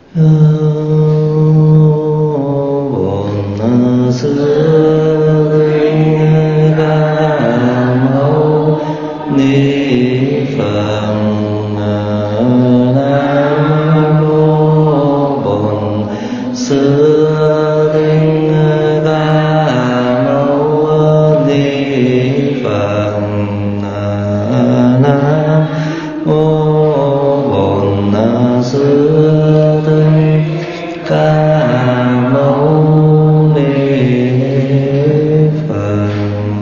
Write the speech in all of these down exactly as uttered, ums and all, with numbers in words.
bổn sư thích ca mâu ni phật. Nam mô bổn sư thích ca mâu ni phật. Nam mô bổn sư thích ca mâu ni phật.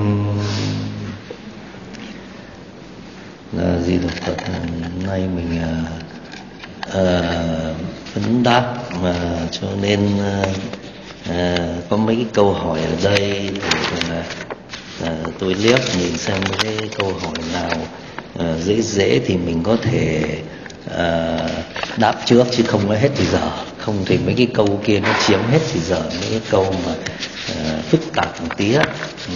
Là Di Đà Phật. Hôm nay mình à, vấn đáp mà cho nên à, có mấy cái câu hỏi ở đây thì, à, à, tôi liếc nhìn xem cái câu hỏi nào à, dễ dễ thì mình có thể à, đáp trước, chứ không có hết thì giờ. Không thì mấy cái câu kia nó chiếm hết thì giờ, mấy cái câu mà à, phức tạp một tí á. Ừ.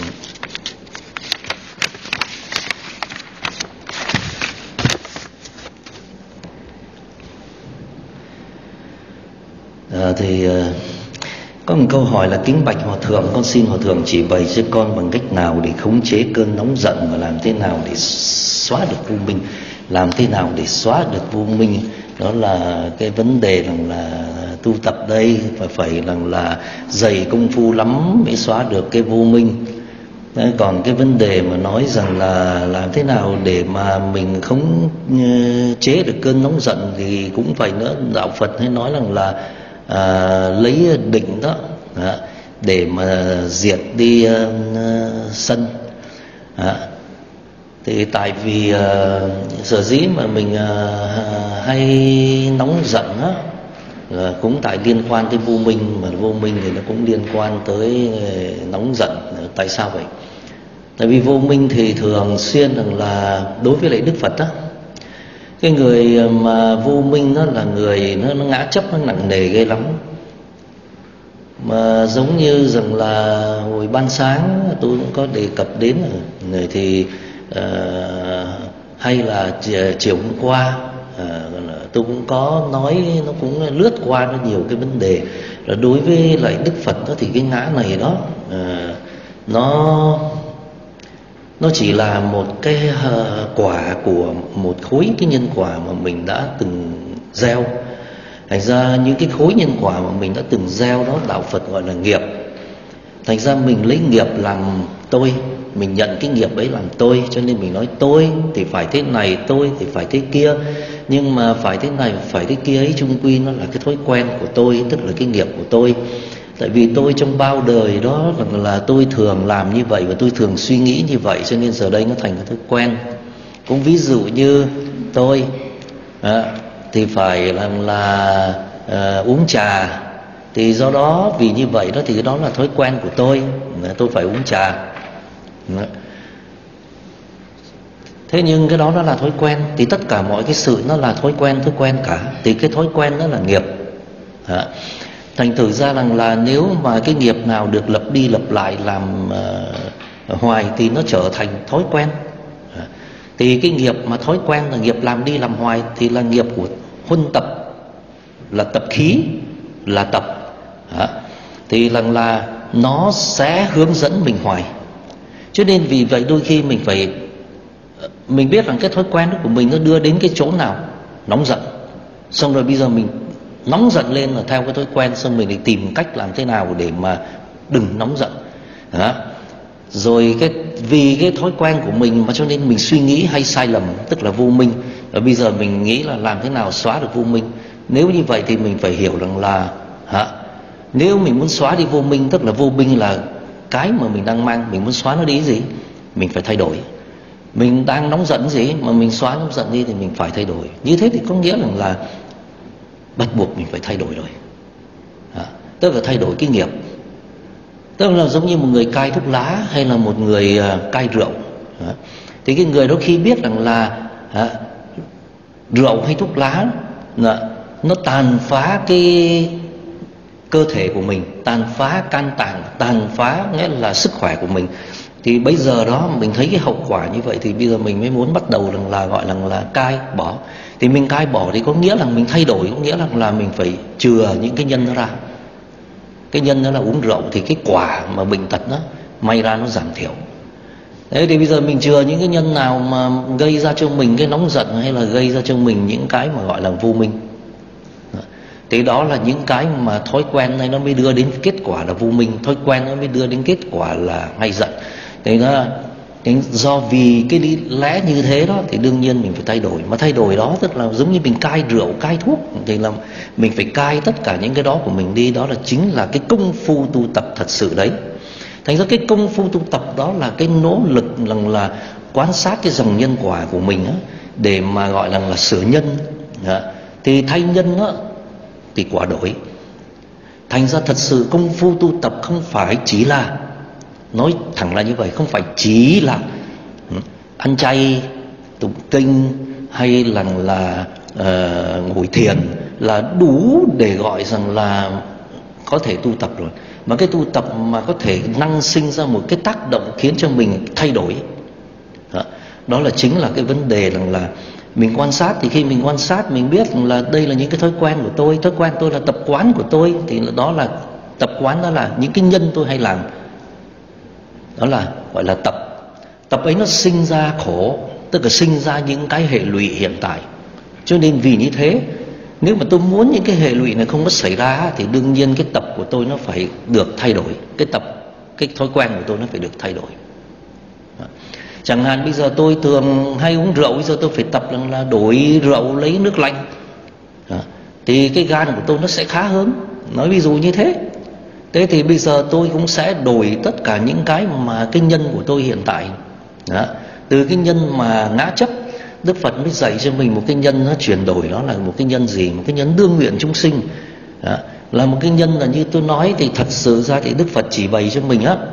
À, thì à, có một câu hỏi là: kính bạch Hòa Thượng, con xin Hòa Thượng chỉ bày cho con bằng cách nào để khống chế cơn nóng giận, và làm thế nào để xóa được vô minh. Làm thế nào để xóa được vô minh, đó là cái vấn đề rằng là tu tập đây phải phải rằng là dày công phu lắm mới xóa được cái vô minh. Đấy, còn cái vấn đề mà nói rằng là làm thế nào để mà mình khống chế được cơn nóng giận thì cũng phải nữa. Đạo Phật hay nói rằng là à, lấy định đó à, để mà diệt đi uh, sân à. Thì tại vì uh, sở dĩ mà mình uh, hay nóng giận á, uh, cũng tại liên quan tới vô minh, mà vô minh thì nó cũng liên quan tới uh, nóng giận. Tại sao vậy? Tại vì vô minh thì thường xuyên rằng là đối với lại Đức Phật á, cái người mà vô minh nó là người nó, nó ngã chấp nó nặng nề ghê lắm. Mà giống như rằng là hồi ban sáng tôi cũng có đề cập đến rồi, thì uh, hay là chiều hôm qua uh, tôi cũng có nói, nó cũng lướt qua nó nhiều cái vấn đề là đối với lại Đức Phật đó, thì cái ngã này đó uh, nó nó chỉ là một cái uh, quả của một khối cái nhân quả mà mình đã từng gieo. Thành ra những cái khối nhân quả mà mình đã từng gieo đó, đạo Phật gọi là nghiệp. Thành ra mình lấy nghiệp làm tôi, mình nhận cái nghiệp ấy làm tôi, cho nên mình nói tôi thì phải thế này, tôi thì phải thế kia. Nhưng mà phải thế này, phải thế kia ấy chung quy nó là cái thói quen của tôi, tức là cái nghiệp của tôi. Tại vì tôi trong bao đời đó là, là tôi thường làm như vậy và tôi thường suy nghĩ như vậy, cho nên giờ đây nó thành cái thói quen. Cũng ví dụ như tôi à, thì phải là, là à, uống trà, thì do đó vì như vậy đó thì đó là thói quen của tôi, tôi phải uống trà. Thế nhưng cái đó nó là thói quen, thì tất cả mọi cái sự nó là thói quen, thói quen cả. Thì cái thói quen đó là nghiệp à. Thành thử ra rằng là nếu mà cái nghiệp nào được lặp đi lặp lại làm uh, hoài thì nó trở thành thói quen à. Thì cái nghiệp mà thói quen là nghiệp làm đi làm hoài thì là nghiệp của huân tập, là tập khí, là tập à. Thì rằng là nó sẽ hướng dẫn mình hoài. Cho nên vì vậy đôi khi mình phải mình biết rằng cái thói quen của mình nó đưa đến cái chỗ nào nóng giận, xong rồi bây giờ mình nóng giận lên là theo cái thói quen, xong mình đi tìm cách làm thế nào để mà đừng nóng giận à. Rồi cái vì cái thói quen của mình mà cho nên mình suy nghĩ hay sai lầm, tức là vô minh. Và bây giờ mình nghĩ là làm thế nào xóa được vô minh. Nếu như vậy thì mình phải hiểu rằng là hả, nếu mình muốn xóa đi vô minh, tức là vô minh là cái mà mình đang mang, mình muốn xóa nó đi gì, mình phải thay đổi. Mình đang nóng giận gì mà mình xóa nóng giận đi thì mình phải thay đổi. Như thế thì có nghĩa rằng là bắt buộc mình phải thay đổi rồi à, tức là thay đổi cái nghiệp. Tức là giống như một người cai thuốc lá hay là một người uh, cai rượu à, thì cái người đó khi biết rằng là à, rượu hay thuốc lá là nó tàn phá cái cơ thể của mình, tàn phá can tạng, tàn phá nghĩa là sức khỏe của mình, thì bây giờ đó mình thấy cái hậu quả như vậy thì bây giờ mình mới muốn bắt đầu rằng là gọi là, là cai bỏ. Thì mình cai bỏ thì có nghĩa là mình thay đổi, có nghĩa là, là mình phải chừa những cái nhân nó ra. Cái nhân đó là uống rượu thì cái quả mà bệnh tật đó may ra nó giảm thiểu. Thế thì bây giờ mình chừa những cái nhân nào mà gây ra cho mình cái nóng giận, hay là gây ra cho mình những cái mà gọi là vô minh, thì đó là những cái mà thói quen này nó mới đưa đến kết quả là vô minh. Thói quen nó mới đưa đến kết quả là hay giận. Thì nó do vì cái lý lẽ như thế đó thì đương nhiên mình phải thay đổi. Mà thay đổi đó tức là giống như mình cai rượu, cai thuốc, thì là mình phải cai tất cả những cái đó của mình đi. Đó là chính là cái công phu tu tập thật sự đấy. Thành ra cái công phu tu tập đó là cái nỗ lực là, là quan sát cái dòng nhân quả của mình á, để mà gọi là, là sửa nhân. Thì thay nhân á thì quả đổi. Thành ra thật sự công phu tu tập không phải chỉ là, nói thẳng là như vậy, không phải chỉ là ăn chay, tụng kinh hay là, là uh, ngồi thiền là đủ để gọi rằng là có thể tu tập rồi. Mà cái tu tập mà có thể năng sinh ra một cái tác động khiến cho mình thay đổi đó, đó là chính là cái vấn đề rằng là mình quan sát. Thì khi mình quan sát mình biết là đây là những cái thói quen của tôi, thói quen tôi là tập quán của tôi, thì đó là tập quán, đó là những cái nhân tôi hay làm, đó là gọi là tập. Tập ấy nó sinh ra khổ, tức là sinh ra những cái hệ lụy hiện tại. Cho nên vì như thế, nếu mà tôi muốn những cái hệ lụy này không có xảy ra thì đương nhiên cái tập của tôi nó phải được thay đổi. Cái tập, cái thói quen của tôi nó phải được thay đổi. Chẳng hạn bây giờ tôi thường hay uống rượu, bây giờ tôi phải tập là đổi rượu lấy nước lạnh, thì cái gan của tôi nó sẽ khá hơn. Nói ví dụ như thế. Thế thì bây giờ tôi cũng sẽ đổi tất cả những cái mà cái nhân của tôi hiện tại đó. Từ cái nhân mà ngã chấp, Đức Phật mới dạy cho mình một cái nhân nó chuyển đổi. Đó là một cái nhân gì? Một cái nhân đương nguyện chúng sinh đó. Là một cái nhân là như tôi nói thì thật sự ra thì Đức Phật chỉ bày cho mình á,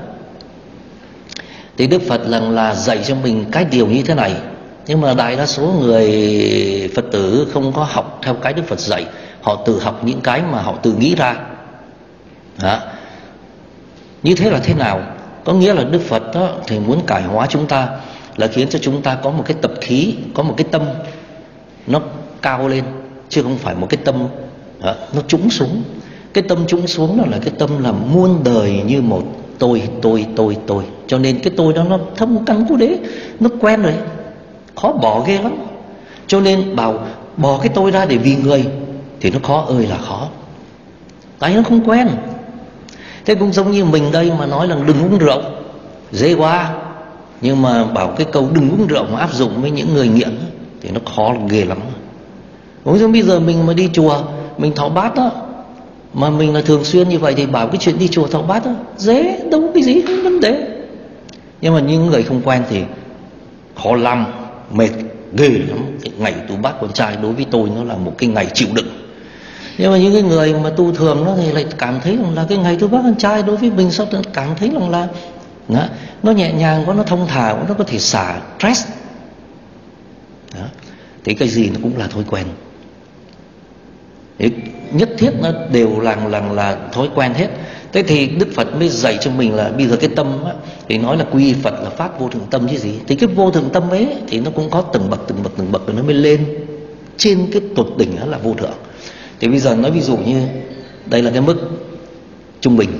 thì Đức Phật là, là dạy cho mình cái điều như thế này. Nhưng mà đại đa số người Phật tử không có học theo cái Đức Phật dạy, họ tự học những cái mà họ tự nghĩ ra đó. Như thế là thế nào? Có nghĩa là Đức Phật đó, thì muốn cải hóa chúng ta, là khiến cho chúng ta có một cái tập khí, có một cái tâm nó cao lên, chứ không phải một cái tâm đó, nó trũng xuống. Cái tâm trũng xuống đó là cái tâm là muôn đời như một tôi, tôi, tôi, tôi. Cho nên cái tôi đó nó thâm căn cố đế, nó quen rồi, khó bỏ ghê lắm. Cho nên bảo bỏ cái tôi ra để vì người thì nó khó ơi là khó, tại nó không quen. Thế cũng giống như mình đây mà nói là đừng uống rượu, dễ quá. Nhưng mà bảo cái câu đừng uống rượu mà áp dụng với những người nghiện thì nó khó ghê lắm. Cũng giống bây giờ mình mà đi chùa, mình thọ bát đó, mà mình là thường xuyên như vậy thì bảo cái chuyện đi chùa thọ bát đó dễ, đâu có cái gì, không vấn đề. Nhưng mà những người không quen thì khó làm, mệt, ghê lắm. Cái ngày tu bát con trai đối với tôi nó là một cái ngày chịu đựng. Nhưng mà những cái người mà tu thường đó thì lại cảm thấy là cái ngày tu bát con trai đối với mình sao cảm thấy rằng là đó, nó nhẹ nhàng quá, nó thông thả quá, nó có thể xả stress đó. Thì cái gì nó cũng là thói quen. Thế nhất thiết nó đều là, là, là thói quen hết. Thế thì Đức Phật mới dạy cho mình là bây giờ cái tâm á, thì nói là quy Phật là phát vô thượng tâm chứ gì. Thì cái vô thượng tâm ấy thì nó cũng có từng bậc từng bậc từng bậc rồi nó mới lên trên cái tột đỉnh đó là vô thượng. Thì bây giờ nói ví dụ như đây là cái mức trung bình.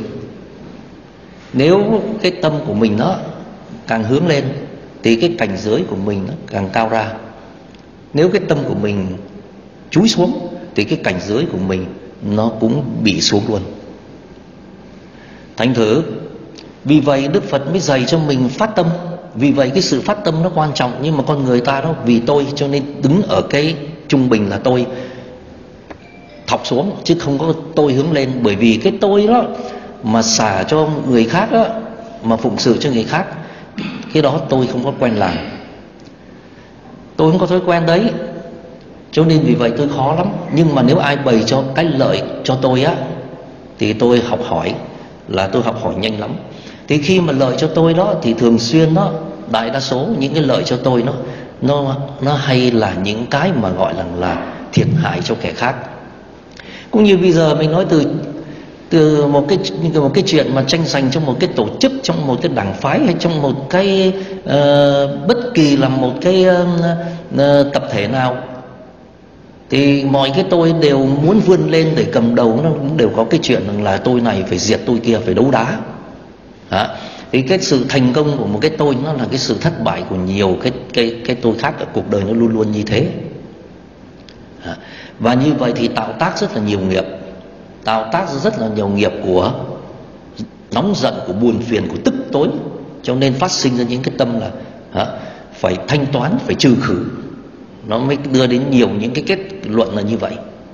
Nếu cái tâm của mình nó càng hướng lên thì cái cảnh giới của mình nó càng cao ra. Nếu cái tâm của mình chúi xuống thì cái cảnh giới của mình nó cũng bị xuống luôn. Thành thử vì vậy Đức Phật mới dạy cho mình phát tâm. Vì vậy cái sự phát tâm nó quan trọng. Nhưng mà con người ta đó vì tôi cho nên đứng ở cái trung bình là tôi, thọc xuống chứ không có tôi hướng lên. Bởi vì cái tôi đó mà xả cho người khác đó, mà phụng sự cho người khác, cái đó tôi không có quen làm, tôi không có thói quen đấy. Cho nên vì vậy tôi khó lắm. Nhưng mà nếu ai bày cho cái lợi cho tôi á thì tôi học hỏi, là tôi học hỏi nhanh lắm. Thì khi mà lợi cho tôi đó thì thường xuyên đó, đại đa số những cái lợi cho tôi nó nó nó hay là những cái mà gọi là là thiệt hại cho kẻ khác. Cũng như bây giờ mình nói từ từ một cái một cái chuyện mà tranh giành trong một cái tổ chức, trong một cái đảng phái, hay trong một cái uh, bất kỳ là một cái uh, uh, tập thể nào, thì mọi cái tôi đều muốn vươn lên để cầm đầu, nó cũng đều có cái chuyện rằng là tôi này phải diệt tôi kia, phải đấu đá. Đó. Thì cái sự thành công của một cái tôi nó là cái sự thất bại của nhiều cái cái cái tôi khác ở cuộc đời, nó luôn luôn như thế. Đó. Và như vậy thì tạo tác rất là nhiều nghiệp, tạo tác rất là nhiều nghiệp của nóng giận, của buồn phiền, của tức tối, cho nên phát sinh ra những cái tâm là đó, phải thanh toán, phải trừ khử, nó mới đưa đến nhiều những cái kết luận là như vậy.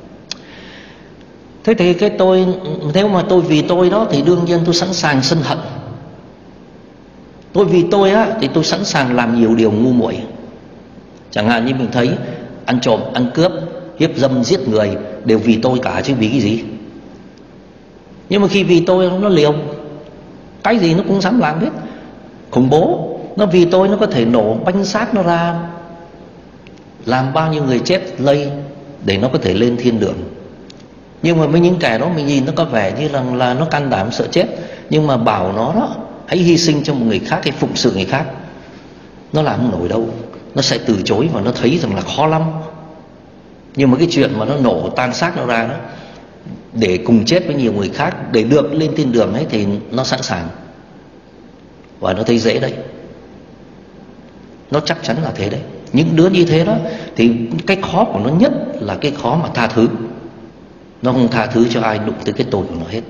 Thế thì cái tôi, nếu mà tôi vì tôi đó thì đương nhiên tôi sẵn sàng sân hận. Tôi vì tôi á thì tôi sẵn sàng làm nhiều điều ngu muội. Chẳng hạn như mình thấy ăn trộm, ăn cướp, hiếp dâm, giết người đều vì tôi cả, chứ vì cái gì. Nhưng mà khi vì tôi nó liều, cái gì nó cũng dám làm hết. Khủng bố, nó vì tôi nó có thể nổ banh xác nó ra, làm bao nhiêu người chết lây để nó có thể lên thiên đường. Nhưng mà với những kẻ đó mình nhìn nó có vẻ như là, là nó can đảm sợ chết, nhưng mà bảo nó đó hãy hy sinh cho một người khác, hay phụng sự người khác, nó làm không nổi đâu. Nó sẽ từ chối và nó thấy rằng là khó lắm. Nhưng mà cái chuyện mà nó nổ tan xác nó ra đó để cùng chết với nhiều người khác, để được lên thiên đường ấy, thì nó sẵn sàng. Và nó thấy dễ đấy, nó chắc chắn là thế đấy. Những đứa như thế đó thì cái khó của nó nhất là cái khó mà tha thứ. Nó không tha thứ cho ai đụng tới cái tội của nó hết.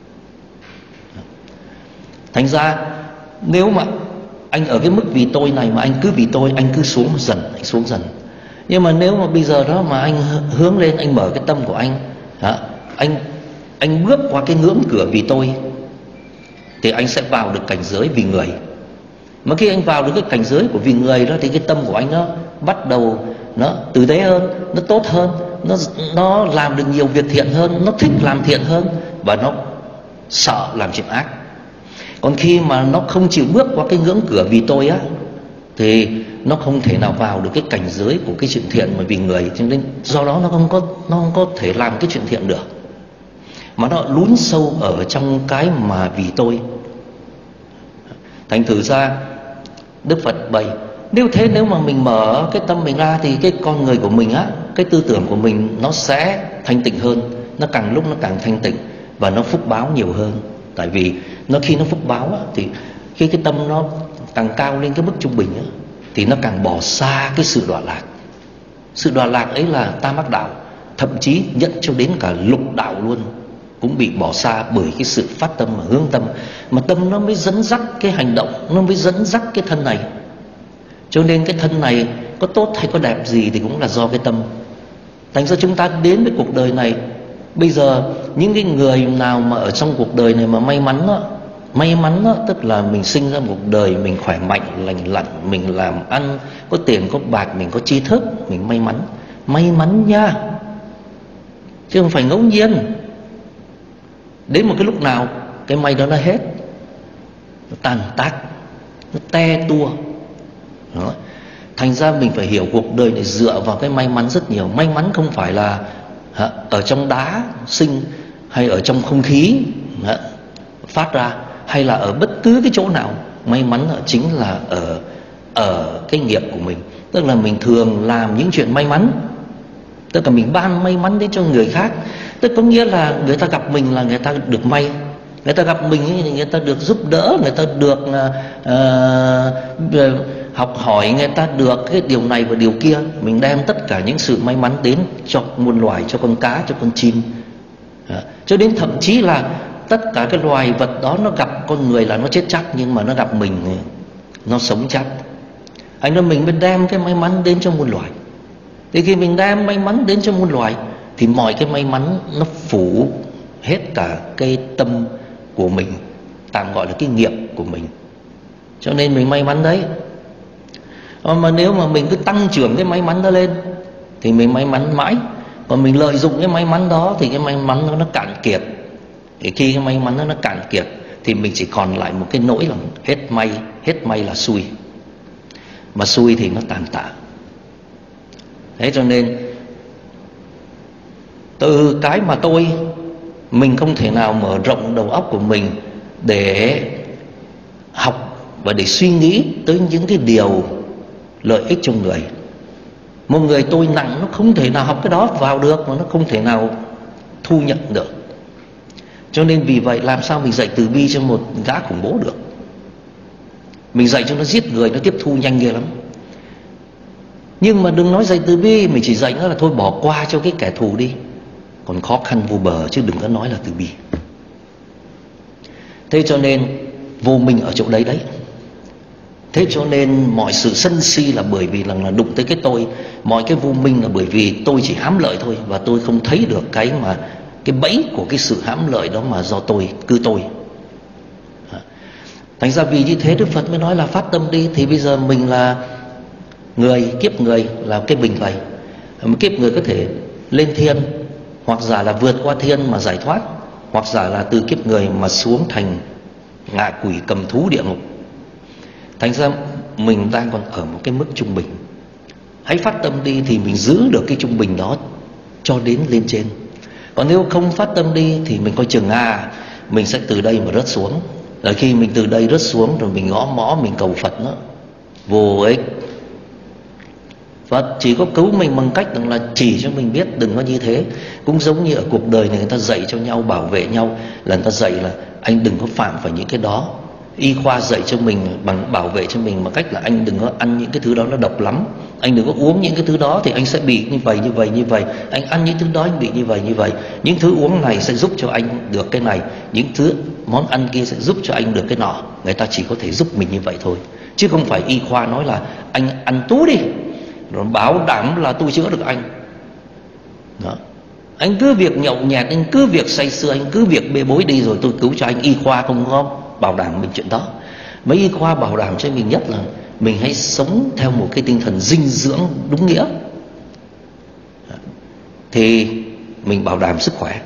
Thành ra nếu mà anh ở cái mức vì tôi này mà anh cứ vì tôi, anh cứ xuống dần, anh xuống dần. Nhưng mà nếu mà bây giờ đó mà anh hướng lên, anh mở cái tâm của anh, đó, anh anh bước qua cái ngưỡng cửa vì tôi, thì anh sẽ vào được cảnh giới vì người. Mà khi anh vào được cái cảnh giới của vì người đó, thì cái tâm của anh nó bắt đầu nó tử tế hơn, nó tốt hơn, nó nó làm được nhiều việc thiện hơn, nó thích làm thiện hơn, và nó sợ làm chuyện ác. Còn khi mà nó không chịu bước qua cái ngưỡng cửa vì tôi á, thì nó không thể nào vào được cái cảnh giới của cái chuyện thiện mà vì người. Cho nên do đó nó không có nó không có thể làm cái chuyện thiện được, mà nó lún sâu ở trong cái mà vì tôi. Thành thử ra Đức Phật bày, nếu thế, nếu mà mình mở cái tâm mình ra thì cái con người của mình á, cái tư tưởng của mình nó sẽ thanh tịnh hơn, nó càng lúc nó càng thanh tịnh và nó phúc báo nhiều hơn. Tại vì nó khi nó phúc báo á, thì khi cái tâm nó càng cao lên cái mức trung bình á, thì nó càng bỏ xa cái sự đọa lạc. Sự đọa lạc ấy là tam ác đạo, thậm chí nhận cho đến cả lục đạo luôn cũng bị bỏ xa bởi cái sự phát tâm và hướng tâm. Mà tâm nó mới dẫn dắt cái hành động, nó mới dẫn dắt cái thân này. Cho nên cái thân này có tốt hay có đẹp gì thì cũng là do cái tâm. Thành ra chúng ta đến với cuộc đời này, bây giờ những cái người nào mà ở trong cuộc đời này mà may mắn đó, may mắn đó, tức là mình sinh ra một cuộc đời mình khỏe mạnh, lành lặn, mình làm ăn, có tiền, có bạc, mình có tri thức, mình may mắn. May mắn nha, chứ không phải ngẫu nhiên. Đến một cái lúc nào cái may đó nó hết, nó tàn tác, nó te tua. Đó. Thành ra mình phải hiểu cuộc đời này dựa vào cái may mắn rất nhiều. May mắn không phải là hả, ở trong đá sinh, hay ở trong không khí hả, phát ra, hay là ở bất cứ cái chỗ nào. May mắn là chính là ở ở cái nghiệp của mình. Tức là mình thường làm những chuyện may mắn, tức là mình ban may mắn đến cho người khác. Tức có nghĩa là người ta gặp mình là người ta được may, người ta gặp mình thì người ta được giúp đỡ, người ta được uh, học hỏi, người ta được cái điều này và điều kia. Mình đem tất cả những sự may mắn đến cho muôn loài, cho con cá, cho con chim, à, cho đến thậm chí là tất cả cái loài vật đó nó gặp con người là nó chết chắc, nhưng mà nó gặp mình nó sống chắc. Anh nói mình mới đem cái may mắn đến cho muôn loài. Thì khi mình đem may mắn đến cho muôn loài thì mọi cái may mắn nó phủ hết cả cái tâm của mình, tạm gọi là cái nghiệp của mình. Cho nên mình may mắn đấy. Mà nếu mà mình cứ tăng trưởng cái may mắn đó lên thì mình may mắn mãi. Còn mình lợi dụng cái may mắn đó thì cái may mắn đó nó cạn kiệt. Thì khi cái may mắn đó nó cạn kiệt thì mình chỉ còn lại một cái nỗi là hết may. Hết may là xui. Mà xui thì nó tàn tạ. Thế cho nên từ cái mà tôi, mình không thể nào mở rộng đầu óc của mình để học và để suy nghĩ tới những cái điều lợi ích cho người. Một người tôi nặng nó không thể nào học cái đó vào được, mà nó không thể nào thu nhận được. Cho nên vì vậy làm sao mình dạy từ bi cho một gã khủng bố được? Mình dạy cho nó giết người, nó tiếp thu nhanh ghê lắm. Nhưng mà đừng nói dạy từ bi, mình chỉ dạy nó là thôi bỏ qua cho cái kẻ thù đi. Còn khó khăn vô bờ, chứ đừng có nói là từ bi. Thế cho nên vô minh ở chỗ đấy đấy. Thế cho nên mọi sự sân si là bởi vì là, là đụng tới cái tôi. Mọi cái vô minh là bởi vì tôi chỉ hám lợi thôi, và tôi không thấy được cái mà cái bẫy của cái sự hám lợi đó mà do tôi, cứ tôi. Thành ra vì như thế Đức Phật mới nói là phát tâm đi. Thì bây giờ mình là người, kiếp người là cái bình vậy. Kiếp người có thể lên thiên, hoặc giả là vượt qua thiên mà giải thoát, hoặc giả là từ kiếp người mà xuống thành ngạ quỷ cầm thú địa ngục. Thành ra mình đang còn ở một cái mức trung bình. Hãy phát tâm đi thì mình giữ được cái trung bình đó cho đến lên trên. Còn nếu không phát tâm đi thì mình coi chừng à mình sẽ từ đây mà rớt xuống. Rồi khi mình từ đây rớt xuống rồi mình ngõ mõ mình cầu Phật nó vô ích. Phật chỉ có cứu mình bằng cách là chỉ cho mình biết đừng có như thế. Cũng giống như ở cuộc đời này người ta dạy cho nhau, bảo vệ nhau, là người ta dạy là anh đừng có phạm phải những cái đó. Y khoa dạy cho mình bằng bảo vệ cho mình bằng cách là anh đừng có ăn những cái thứ đó, nó độc lắm. Anh đừng có uống những cái thứ đó thì anh sẽ bị như vậy như vậy như vậy. Anh ăn những thứ đó anh bị như vậy như vậy. Những thứ uống này sẽ giúp cho anh được cái này, những thứ món ăn kia sẽ giúp cho anh được cái nọ. Người ta chỉ có thể giúp mình như vậy thôi, chứ không phải y khoa nói là anh ăn tú đi rồi bảo đảm là tôi chữa được anh đó. Anh cứ việc nhậu nhẹt, anh cứ việc say sưa, anh cứ việc bê bối đi rồi tôi cứu cho anh. Y khoa không có bảo đảm mình chuyện đó. Mấy y khoa bảo đảm cho mình nhất là mình hãy sống theo một cái tinh thần dinh dưỡng đúng nghĩa, thì mình bảo đảm sức khỏe.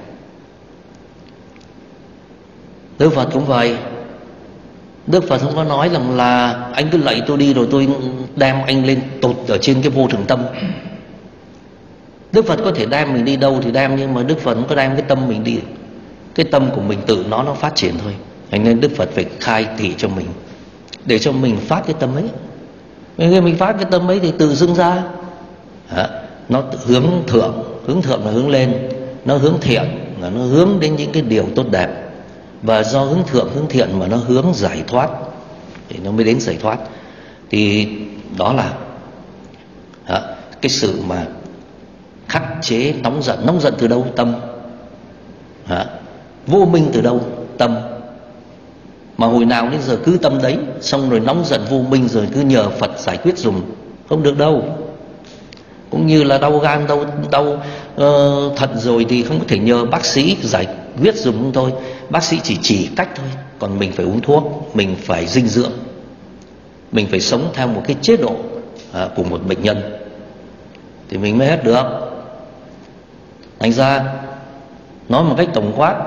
Đức Phật cũng vậy. Đức Phật không có nói rằng là anh cứ lạy tôi đi rồi tôi đem anh lên tột ở trên cái vô thường tâm. Đức Phật có thể đem mình đi đâu thì đem, nhưng mà Đức Phật không có đem cái tâm mình đi. Cái tâm của mình tự nó nó phát triển thôi. Thành nên Đức Phật phải khai thị cho mình, để cho mình phát cái tâm ấy. Khi mình phát cái tâm ấy thì tự dưng ra à, nó hướng thượng. Hướng thượng là hướng lên, nó hướng thiện là nó hướng đến những cái điều tốt đẹp. Và do hướng thượng hướng thiện mà nó hướng giải thoát thì nó mới đến giải thoát. Thì đó là à, cái sự mà khắc chế nóng giận. Nóng giận từ đâu? Tâm. à, Vô minh từ đâu? Tâm. Mà hồi nào đến giờ cứ tâm đấy, xong rồi nóng giận vô minh rồi cứ nhờ Phật giải quyết dùng, không được đâu. Cũng như là đau gan, đau, đau uh, thận rồi thì không có thể nhờ bác sĩ giải quyết dùng thôi. Bác sĩ chỉ chỉ cách thôi, còn mình phải uống thuốc, mình phải dinh dưỡng, mình phải sống theo một cái chế độ uh, của một bệnh nhân thì mình mới hết được. Thành ra nói một cách tổng quát,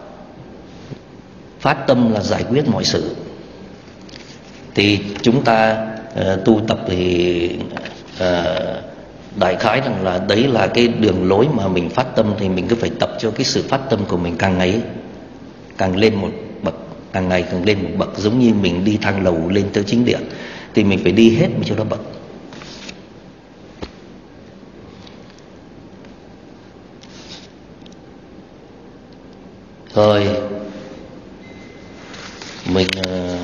phát tâm là giải quyết mọi sự. Thì chúng ta uh, tu tập thì uh, đại khái rằng là đấy là cái đường lối mà mình phát tâm. Thì mình cứ phải tập cho cái sự phát tâm của mình càng ngày càng lên một bậc, càng ngày càng lên một bậc. Giống như mình đi thang lầu lên tới chính điện thì mình phải đi hết một chỗ đó bậc. Rồi mình uh,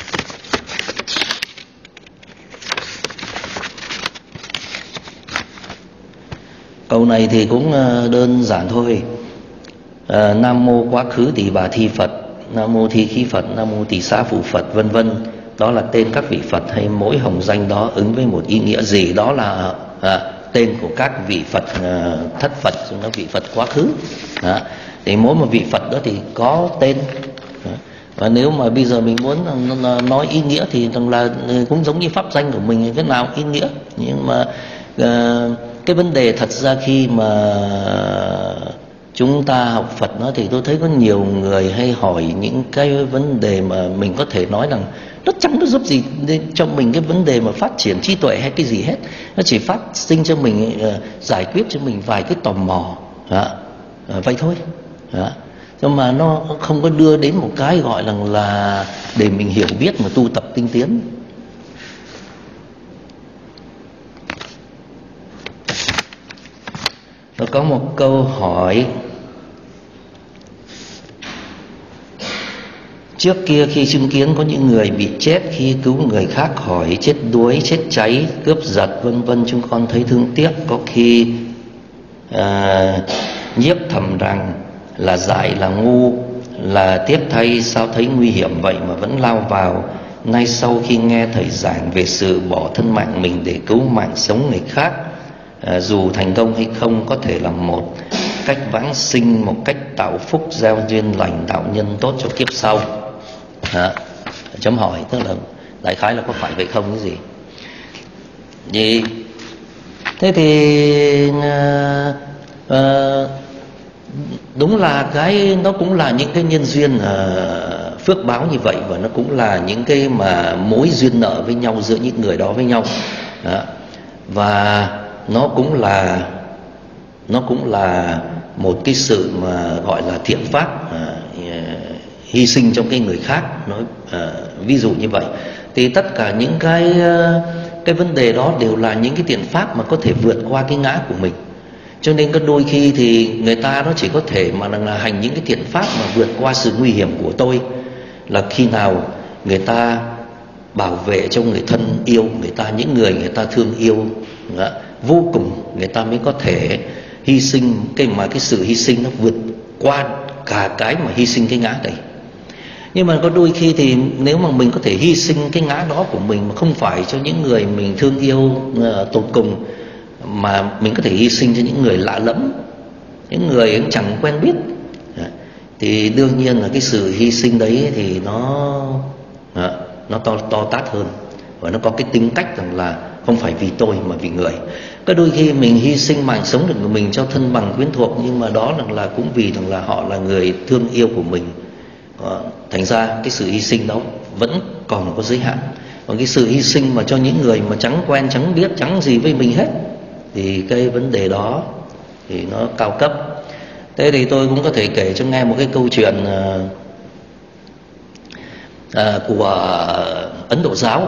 câu này thì cũng đơn giản thôi. à, Nam mô quá khứ tỷ bà thi Phật, Nam mô thi khí Phật, Nam mô tỷ xá phụ Phật, vân vân. Đó là tên các vị Phật, hay mỗi hồng danh đó ứng với một ý nghĩa gì đó là à, tên của các vị Phật à, thất Phật, chúng nó vị Phật quá khứ. à, Thì mỗi một vị Phật đó thì có tên. à, Và nếu mà bây giờ mình muốn nói ý nghĩa thì là cũng giống như pháp danh của mình, cái nào ý nghĩa. Nhưng mà à, cái vấn đề thật ra khi mà chúng ta học Phật nó thì tôi thấy có nhiều người hay hỏi những cái vấn đề mà mình có thể nói rằng nó chẳng nó giúp gì cho mình cái vấn đề mà phát triển trí tuệ hay cái gì hết. Nó chỉ phát sinh cho mình, uh, giải quyết cho mình vài cái tò mò. Đó. Uh, vậy thôi. Đó. Nhưng mà nó không có đưa đến một cái gọi là, là để mình hiểu biết mà tu tập tinh tiến. có một câu hỏi: trước kia khi chứng kiến có những người bị chết khi cứu người khác khỏi chết đuối, chết cháy, cướp giật vân vân, chúng con thấy thương tiếc. Có khi à, nhiếp thầm rằng là dại, là ngu, là tiếc thay, sao thấy nguy hiểm vậy mà vẫn lao vào. Ngay sau khi nghe thầy giảng về sự bỏ thân mạng mình để cứu mạng sống người khác, à, dù thành công hay không, có thể là một cách vãng sinh, một cách tạo phúc, gieo duyên lành, tạo nhân tốt cho kiếp sau. À, chấm hỏi, tức là đại khái là có phải vậy không cái gì. Vì thế thì à, à, đúng là cái nó cũng là những cái nhân duyên uh, phước báo như vậy, và nó cũng là những cái mà mối duyên nợ với nhau giữa những người đó với nhau. Đó. Và nó cũng là nó cũng là một cái sự mà gọi là thiện pháp, uh, hy sinh trong cái người khác. Nói uh, ví dụ như vậy thì tất cả những cái uh, cái vấn đề đó đều là những cái thiện pháp mà có thể vượt qua cái ngã của mình. Cho nên có đôi khi thì người ta nó chỉ có thể mà là hành những cái thiện pháp mà vượt qua sự nguy hiểm của tôi, là khi nào người ta bảo vệ cho người thân yêu, người ta, những người người ta thương yêu đó, vô cùng, người ta mới có thể hy sinh. Cái mà cái sự hy sinh nó vượt qua cả cái mà hy sinh cái ngã này. Nhưng mà có đôi khi thì nếu mà mình có thể hy sinh cái ngã đó của mình mà không phải cho những người mình thương yêu uh, tột cùng, mà mình có thể hy sinh cho những người lạ lẫm, những người cũng chẳng quen biết, thì đương nhiên là cái sự hy sinh đấy thì nó nó to to tát hơn, và nó có cái tính cách rằng là không phải vì tôi mà vì người. Có đôi khi mình hy sinh mạng sống được của mình cho thân bằng quyến thuộc, nhưng mà đó là, là cũng vì rằng là họ là người thương yêu của mình. Thành ra cái sự hy sinh đó vẫn còn có giới hạn. Còn cái sự hy sinh mà cho những người mà chẳng quen, chẳng biết, chẳng gì với mình hết, thì cái vấn đề đó thì nó cao cấp. Thế thì tôi cũng có thể kể cho nghe một cái câu chuyện uh, uh, của Ấn Độ giáo.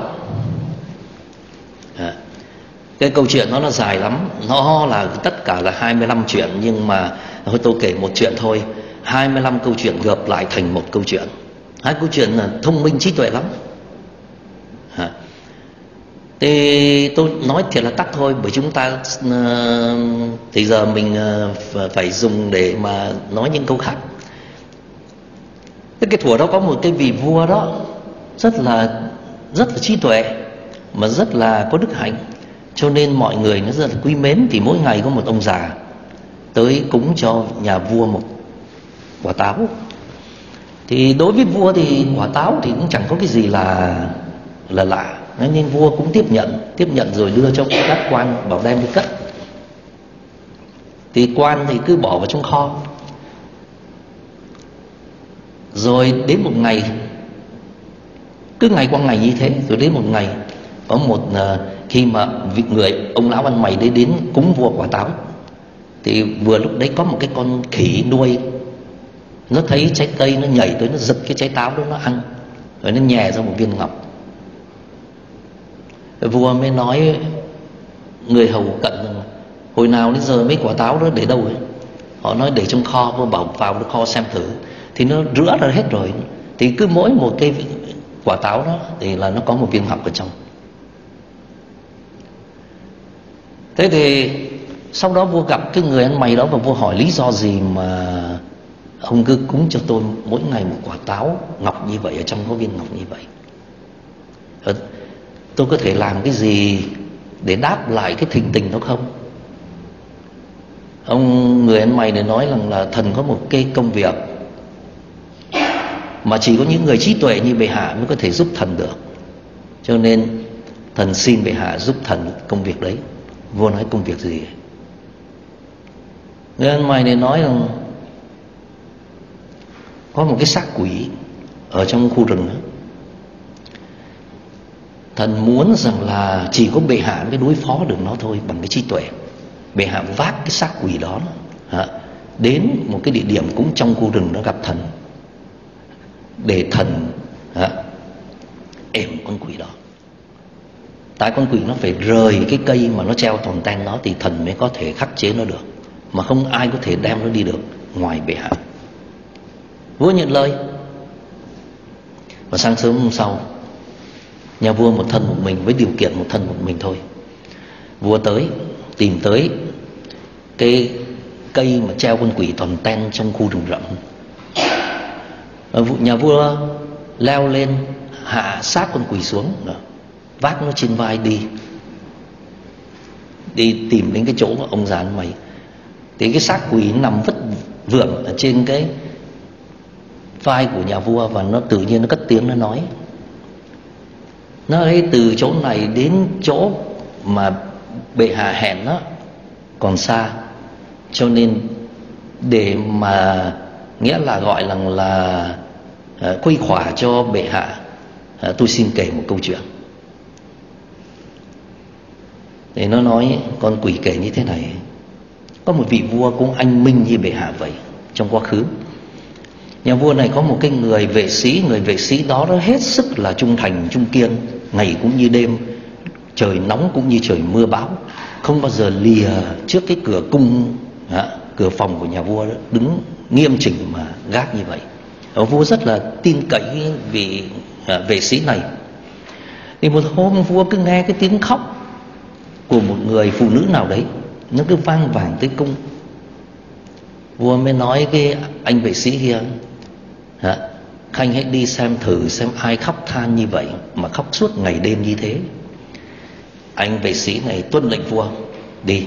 À, cái câu chuyện nó nó dài lắm, nó là tất cả là hai mươi lăm chuyện, nhưng mà thôi tôi kể một chuyện thôi. hai mươi lăm câu chuyện gộp lại thành một câu chuyện. Hai câu chuyện là thông minh trí tuệ lắm. À, thì tôi nói thiệt là tắt thôi, bởi chúng ta uh, thì giờ mình uh, phải dùng để mà nói những câu khác. Thế cái thuở đó có một cái vị vua đó rất là rất là trí tuệ, mà rất là có đức hạnh, cho nên mọi người nó rất là quý mến. Thì mỗi ngày có một ông già tới cúng cho nhà vua một quả táo. Thì đối với vua thì quả táo thì cũng chẳng có cái gì là là lạ, nên vua cũng tiếp nhận tiếp nhận rồi đưa cho các quan, bảo đem đi cất. Thì quan thì cứ bỏ vào trong kho. Rồi đến một ngày, cứ ngày qua ngày như thế, rồi đến một ngày có một uh, khi mà vị người ông lão ăn mày đấy đến cúng vua quả táo, thì vừa lúc đấy có một cái con khỉ nuôi, nó thấy trái cây nó nhảy tới, nó giật cái trái táo đó nó ăn, rồi nó nhè ra một viên ngọc. Vua mới nói người hầu cận rằng hồi nào đến giờ mấy quả táo đó để đâu ấy? Họ nói để trong kho. Vua bảo vào cái kho xem thử, thì nó rửa ra hết rồi. Thì cứ mỗi một cái quả táo đó thì là nó có một viên ngọc ở trong. Thế thì sau đó vua gặp cái người ăn mày đó, và vua hỏi lý do gì mà ông cứ cúng cho tôi mỗi ngày một quả táo ngọc như vậy, ở trong có viên ngọc như vậy. Tôi có thể làm cái gì để đáp lại cái thình tình đó không? Ông người ăn mày này nói rằng là thần có một cái công việc mà chỉ có những người trí tuệ như bệ hạ mới có thể giúp thần được, cho nên thần xin bệ hạ giúp thần công việc đấy. Vua nói công việc gì? Người ăn mày này nói rằng có một cái xác quỷ ở trong khu rừng đó. Thần muốn rằng là chỉ có bệ hạ mới đối phó được nó thôi bằng cái trí tuệ. Bệ hạ vác cái xác quỷ đó hả, đến một cái địa điểm cũng trong khu rừng, nó gặp thần, để thần hả, ẻm con quỷ đó. Tại con quỷ nó phải rời cái cây mà nó treo toàn ten nó, thì thần mới có thể khắc chế nó được. mà không ai có thể đem nó đi được ngoài bệ hạ. Vua nhận lời. Và sáng sớm hôm sau, nhà vua một thân một mình, với điều kiện một thân một mình thôi, vua tới tìm tới cái cây mà treo con quỷ toàn ten trong khu rừng rậm. Nhà vua leo lên, hạ xác con quỷ xuống, vác nó trên vai đi đi tìm đến cái chỗ mà ông già mày. Thì cái xác quỷ nằm vất vưởng ở trên cái vai của nhà vua, và nó tự nhiên nó cất tiếng, nó nói: nó ấy, từ chỗ này đến chỗ mà bệ hạ hẹn nó còn xa, cho nên để mà nghĩa là gọi là là uh, khuây khỏa cho bệ hạ, uh, tôi xin kể một câu chuyện. Thì nó nói: con quỷ kể như thế này, có một vị vua cũng anh minh như bệ hạ vậy. Trong quá khứ, nhà vua này có một cái người vệ sĩ, người vệ sĩ đó nó hết sức là trung thành trung kiên, ngày cũng như đêm, trời nóng cũng như trời mưa bão, không bao giờ lìa trước cái cửa cung, à, cửa phòng của nhà vua đó, đứng nghiêm chỉnh mà gác như vậy. Và vua rất là tin cậy vị à, vệ sĩ này. Thì một hôm vua cứ nghe cái tiếng khóc của một người phụ nữ nào đấy, nó cứ vang vẳng tới cung. Vua mới nói cái anh vệ sĩ kia: à, khanh hãy đi xem thử xem ai khóc than như vậy, mà khóc suốt ngày đêm như thế. Anh vệ sĩ này tuân lệnh vua đi.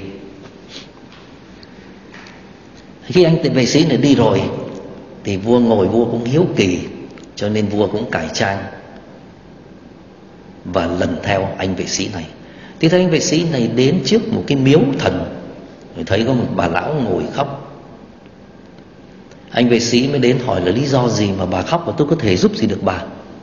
Khi anh vệ sĩ này đi rồi thì vua ngồi, vua cũng hiếu kỳ, cho nên vua cũng cải trang và lần theo anh vệ sĩ này. Thì thấy anh vệ sĩ này đến trước một cái miếu thần, rồi thấy có một bà lão ngồi khóc. Anh vệ sĩ mới đến hỏi là lý do gì mà bà khóc, và tôi có thể giúp gì được bà.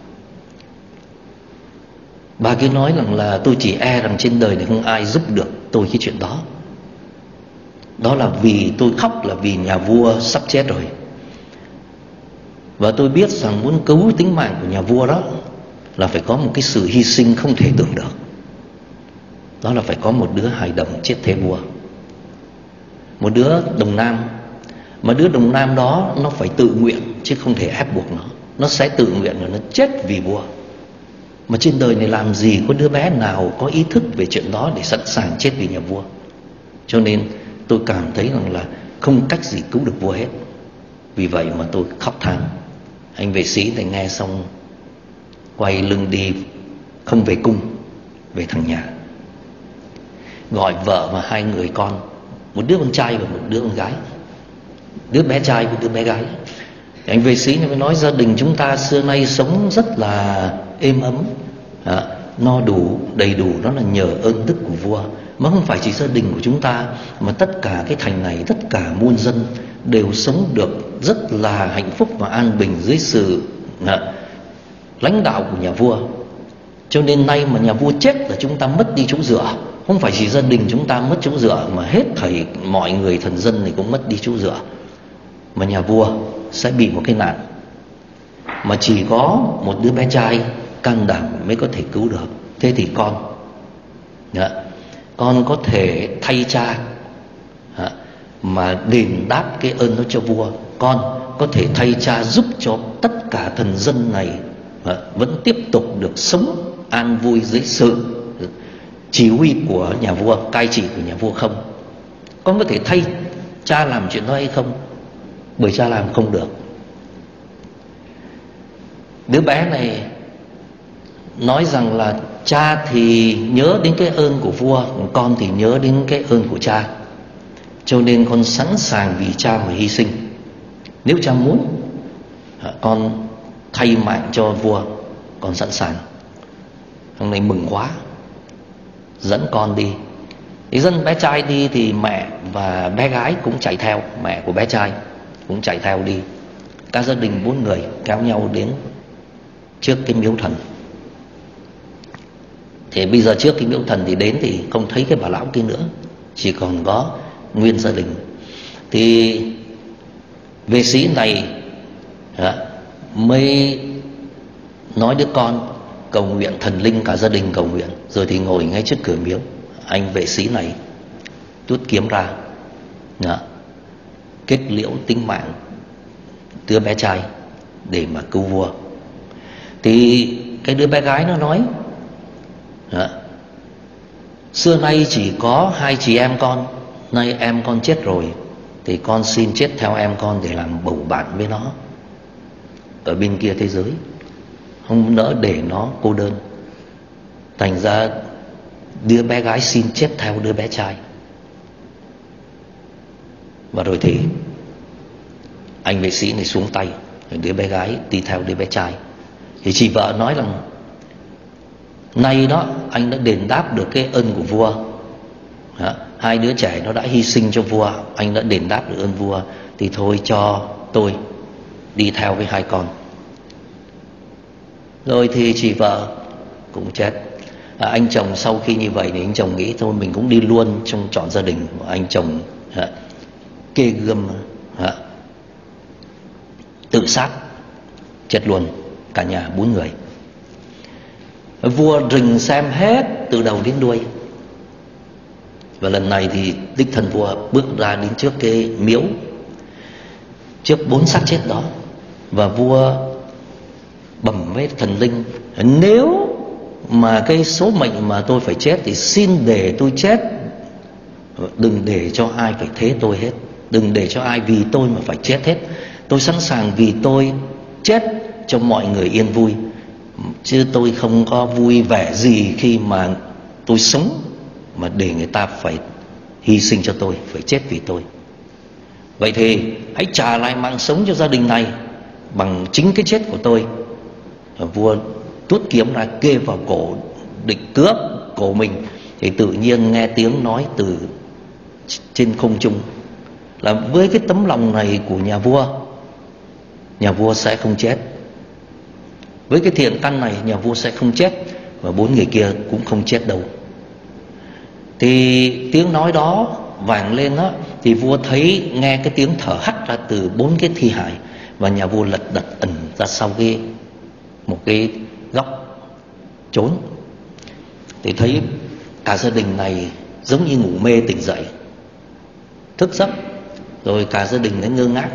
Bà kia nói rằng là tôi chỉ e rằng trên đời này không ai giúp được tôi cái chuyện đó. Đó là vì tôi khóc là vì nhà vua sắp chết rồi, và tôi biết rằng muốn cứu tính mạng của nhà vua đó là phải có một cái sự hy sinh không thể tưởng được. Đó là phải có một đứa hài đồng chết thế vua, một đứa đồng nam. Mà đứa đồng nam đó nó phải tự nguyện chứ không thể ép buộc nó. Nó sẽ tự nguyện rồi nó chết vì vua. Mà trên đời này làm gì có đứa bé nào có ý thức về chuyện đó để sẵn sàng chết vì nhà vua. Cho nên tôi cảm thấy rằng là không cách gì cứu được vua hết. Vì vậy mà tôi khóc than. Anh vệ sĩ này nghe xong quay lưng đi, không về cung, về thằng nhà, gọi vợ và hai người con, một đứa con trai và một đứa con gái, đứa bé trai với đứa bé gái. Anh vệ sĩ này mới nói: gia đình chúng ta xưa nay sống rất là êm ấm, à, no đủ, đầy đủ, đó là nhờ ơn đức của vua. Mà không phải chỉ gia đình của chúng ta, mà tất cả cái thành này, tất cả muôn dân đều sống được rất là hạnh phúc và an bình dưới sự à, lãnh đạo của nhà vua. Cho nên nay mà nhà vua chết là chúng ta mất đi chỗ dựa. Không phải chỉ gia đình chúng ta mất chỗ dựa, mà hết thảy mọi người thần dân này cũng mất đi chỗ dựa. Mà nhà vua sẽ bị một cái nạn mà chỉ có một đứa bé trai can đảm mới có thể cứu được. Thế thì con đó, con có thể thay cha đó, mà đền đáp cái ơn đó cho vua. Con có thể thay cha giúp cho tất cả thần dân này đó, vẫn tiếp tục được sống an vui dưới sự chỉ huy của nhà vua, cai trị của nhà vua không? Con có thể thay cha làm chuyện đó hay không? Bởi cha làm không được. Đứa bé này nói rằng là cha thì nhớ đến cái ơn của vua, con thì nhớ đến cái ơn của cha, cho nên con sẵn sàng vì cha mà hy sinh. Nếu cha muốn con thay mạng cho vua, con sẵn sàng. Thằng này mừng quá, dẫn con đi. Thì dẫn bé trai đi thì mẹ và bé gái cũng chạy theo, mẹ của bé trai cũng chạy theo đi. Cả gia đình bốn người kéo nhau đến trước cái miếu thần. Thì bây giờ trước cái miếu thần thì đến thì không thấy cái bà lão kia nữa, chỉ còn có nguyên gia đình. Thì vệ sĩ này à, mới nói đứa con cầu nguyện thần linh, cả gia đình cầu nguyện. Rồi thì ngồi ngay trước cửa miếu. Anh vệ sĩ này tuốt kiếm ra à, kết liễu tính mạng đứa bé trai để mà cứu vua. Thì cái đứa bé gái nó nói: đó, xưa nay chỉ có hai chị em con, nay em con chết rồi thì con xin chết theo em con để làm bầu bạn với nó ở bên kia thế giới, không nỡ để nó cô đơn. Thành ra đứa bé gái xin chết theo đứa bé trai. Và rồi thì anh vệ sĩ này xuống tay, đứa bé gái đi theo đứa bé trai. Thì chị vợ nói rằng: nay đó anh đã đền đáp được cái ơn của vua. Đó, hai đứa trẻ nó đã hy sinh cho vua, anh đã đền đáp được ơn vua, thì thôi cho tôi đi theo với hai con. Rồi thì chị vợ cũng chết. À, anh chồng sau khi như vậy thì anh chồng nghĩ thôi mình cũng đi luôn trong trọn gia đình. Anh chồng à, kê gươm à, tự sát, chết luôn cả nhà bốn người. Vua rình xem hết từ đầu đến đuôi. Và lần này thì đích thân vua bước ra đến trước cái miếu, trước bốn xác chết đó, và vua bẩm với thần linh: nếu mà cái số mệnh mà tôi phải chết thì xin để tôi chết, đừng để cho ai phải thế tôi hết, đừng để cho ai vì tôi mà phải chết hết. Tôi sẵn sàng vì tôi chết cho mọi người yên vui, chứ tôi không có vui vẻ gì khi mà tôi sống mà để người ta phải hy sinh cho tôi, phải chết vì tôi. Vậy thì hãy trả lại mạng sống cho gia đình này bằng chính cái chết của tôi. Và vua tuốt kiếm ra kê vào cổ định cướp cổ mình, thì tự nhiên nghe tiếng nói từ trên không trung là với cái tấm lòng này của nhà vua, nhà vua sẽ không chết. Với cái thiện căn này nhà vua sẽ không chết, và bốn người kia cũng không chết đâu. Thì tiếng nói đó vang lên đó, thì vua thấy nghe cái tiếng thở hắt ra từ bốn cái thi hài, và nhà vua lật đật ẩn ra sau cái một cái góc trốn. Thì thấy cả gia đình này giống như ngủ mê tỉnh dậy, thức giấc, rồi cả gia đình nó ngơ ngác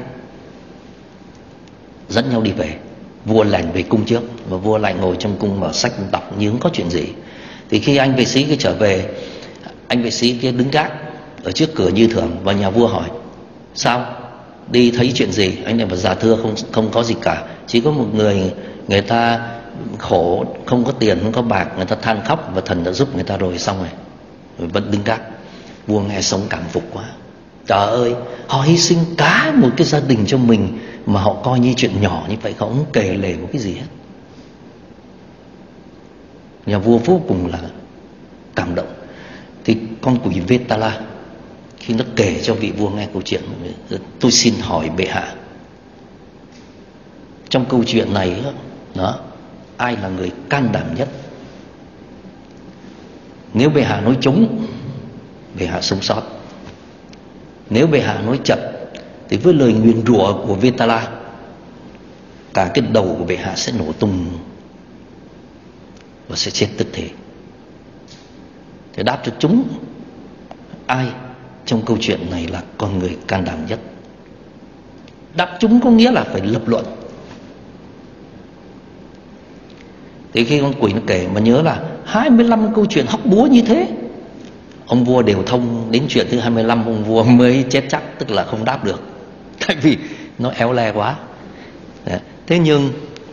dẫn nhau đi về. Vua lẻn về cung trước, và vua lại ngồi trong cung mở sách đọc như không có chuyện gì. Thì khi anh vệ sĩ kia trở về, anh vệ sĩ kia đứng gác ở trước cửa như thường, và nhà vua hỏi: sao, đi thấy chuyện gì? Anh này bảo: dạ thưa, không không có gì cả, chỉ có một người người ta khổ, không có tiền, không có bạc, người ta than khóc và thần đã giúp người ta rồi, xong rồi, rồi vẫn đứng gác. Vua nghe xong cảm phục quá. Trời ơi, họ hy sinh cả một cái gia đình cho mình mà họ coi như chuyện nhỏ như vậy, họ không kể lể một cái gì hết. Nhà vua vô cùng là cảm động. Thì con quỷ Vetala khi nó kể cho vị vua nghe câu chuyện: tôi xin hỏi bệ hạ, trong câu chuyện này đó, ai là người can đảm nhất? Nếu bệ hạ nói trúng, bệ hạ sống sót. Nếu bệ hạ nói chậm thì với lời nguyền rủa của Vetala, cả cái đầu của bệ hạ sẽ nổ tung và sẽ chết tức thể. Thì đáp cho chúng, ai trong câu chuyện này là con người can đảm nhất? Đáp chúng có nghĩa là phải lập luận. Thì khi con quỷ nó kể mà nhớ là hai mươi lăm câu chuyện hóc búa như thế, ông vua đều thông, đến chuyện thứ hai mươi lăm ông vua mới chết chắc, tức là không đáp được, tại vì nó éo le quá. Đấy. Thế nhưng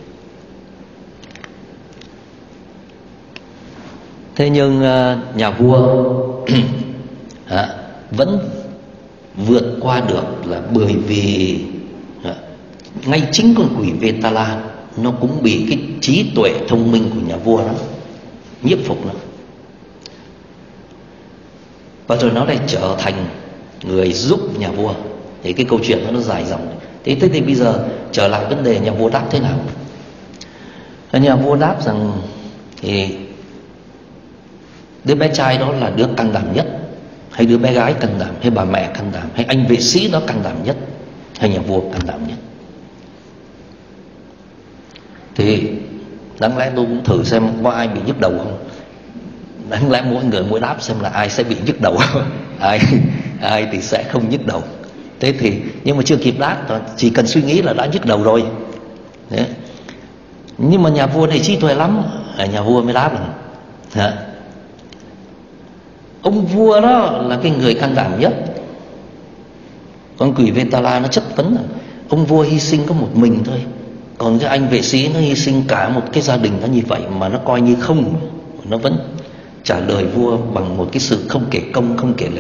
thế nhưng nhà vua vẫn vượt qua được, là bởi vì ngay chính con quỷ Vetala nó cũng bị cái trí tuệ thông minh của nhà vua nó nhiếp phục nó, và rồi nó lại trở thành người giúp nhà vua. Thì cái câu chuyện nó dài dòng. Thế thế thì bây giờ trở lại vấn đề nhà vua đáp thế nào? Nhà vua đáp rằng thì đứa bé trai đó là đứa can đảm nhất, hay đứa bé gái can đảm, hay bà mẹ can đảm, hay anh vệ sĩ đó can đảm nhất, hay nhà vua can đảm nhất? Thì đáng lẽ tôi cũng thử xem có ai bị nhức đầu không. Đáng lẽ mỗi người mỗi đáp xem là ai sẽ bị nhức đầu ai ai thì sẽ không nhức đầu. Thế thì nhưng mà chưa kịp đáp, chỉ cần suy nghĩ là đã nhức đầu rồi. Đấy. Nhưng mà nhà vua này trí tuệ lắm, nhà vua mới đáp rằng Đấy. Ông vua đó là cái người can đảm nhất. Con quỷ Vetala nó chất vấn là ông vua hy sinh có một mình thôi, còn cái anh vệ sĩ nó hy sinh cả một cái gia đình nó như vậy mà nó coi như không. Nó vẫn trả lời vua bằng một cái sự không kể công, không kể lễ.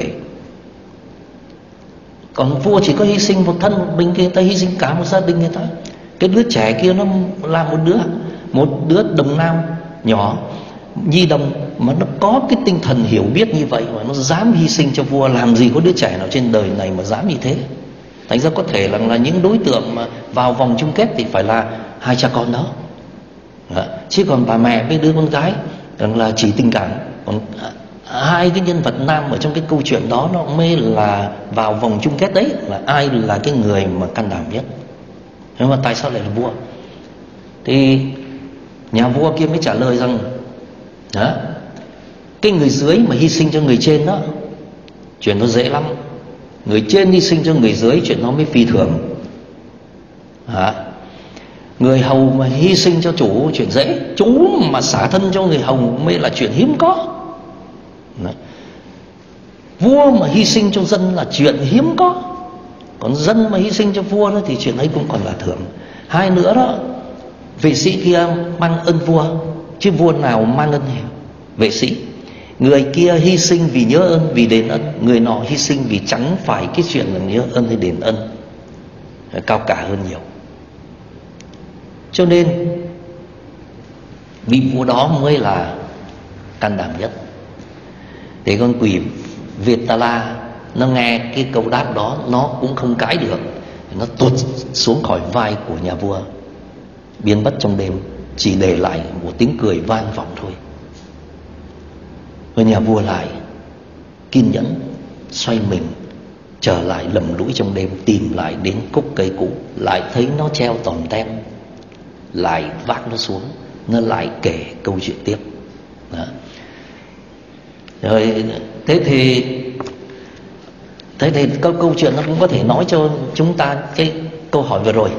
Còn vua chỉ có hy sinh một thân một mình, người ta hy sinh cả một gia đình người ta. Cái đứa trẻ kia nó là một đứa Một đứa đồng nam nhỏ nhi đồng mà nó có cái tinh thần hiểu biết như vậy mà nó dám hy sinh cho vua. Làm gì có đứa trẻ nào trên đời này mà dám như thế. Thành ra có thể là, là những đối tượng mà vào vòng chung kết thì phải là hai cha con đó. Đó. Chứ còn bà mẹ với đứa con gái rằng là chỉ tình cảm. Còn hai cái nhân vật nam ở trong cái câu chuyện đó nó mới là vào vòng chung kết đấy, là ai là cái người mà can đảm nhất. Nhưng mà tại sao lại là vua? Thì nhà vua kia mới trả lời rằng đó, cái người dưới mà hy sinh cho người trên đó, chuyện nó dễ lắm. Người trên hy sinh cho người dưới, chuyện nó mới phi thường. Đó. Người hầu mà hy sinh cho chủ, chuyện dễ. Chủ mà xả thân cho người hầu mới là chuyện hiếm có. Đó. Vua mà hy sinh cho dân là chuyện hiếm có. Còn dân mà hy sinh cho vua đó thì chuyện ấy cũng còn là thường. Hai nữa đó, vệ sĩ kia mang ơn vua, chứ vua nào mang ơn vệ sĩ. Người kia hy sinh vì nhớ ơn, vì đền ân. Người nọ hy sinh vì chẳng phải cái chuyện là nhớ ơn hay đền ân, cao cả hơn nhiều. Cho nên vị vua đó mới là can đảm nhất. Để con quỷ Vetala nó nghe cái câu đáp đó, nó cũng không cãi được, nó tuột xuống khỏi vai của nhà vua, biến mất trong đêm, chỉ để lại một tiếng cười vang vọng thôi. Và nhà vua lại kiên nhẫn xoay mình trở lại lầm lũi trong đêm, tìm lại đến cúc cây cũ, lại thấy nó treo tòm tem, lại vác nó xuống, nó lại kể câu chuyện tiếp. Đó. Rồi thế thì thế thì câu câu chuyện nó cũng có thể nói cho chúng ta cái câu hỏi vừa rồi,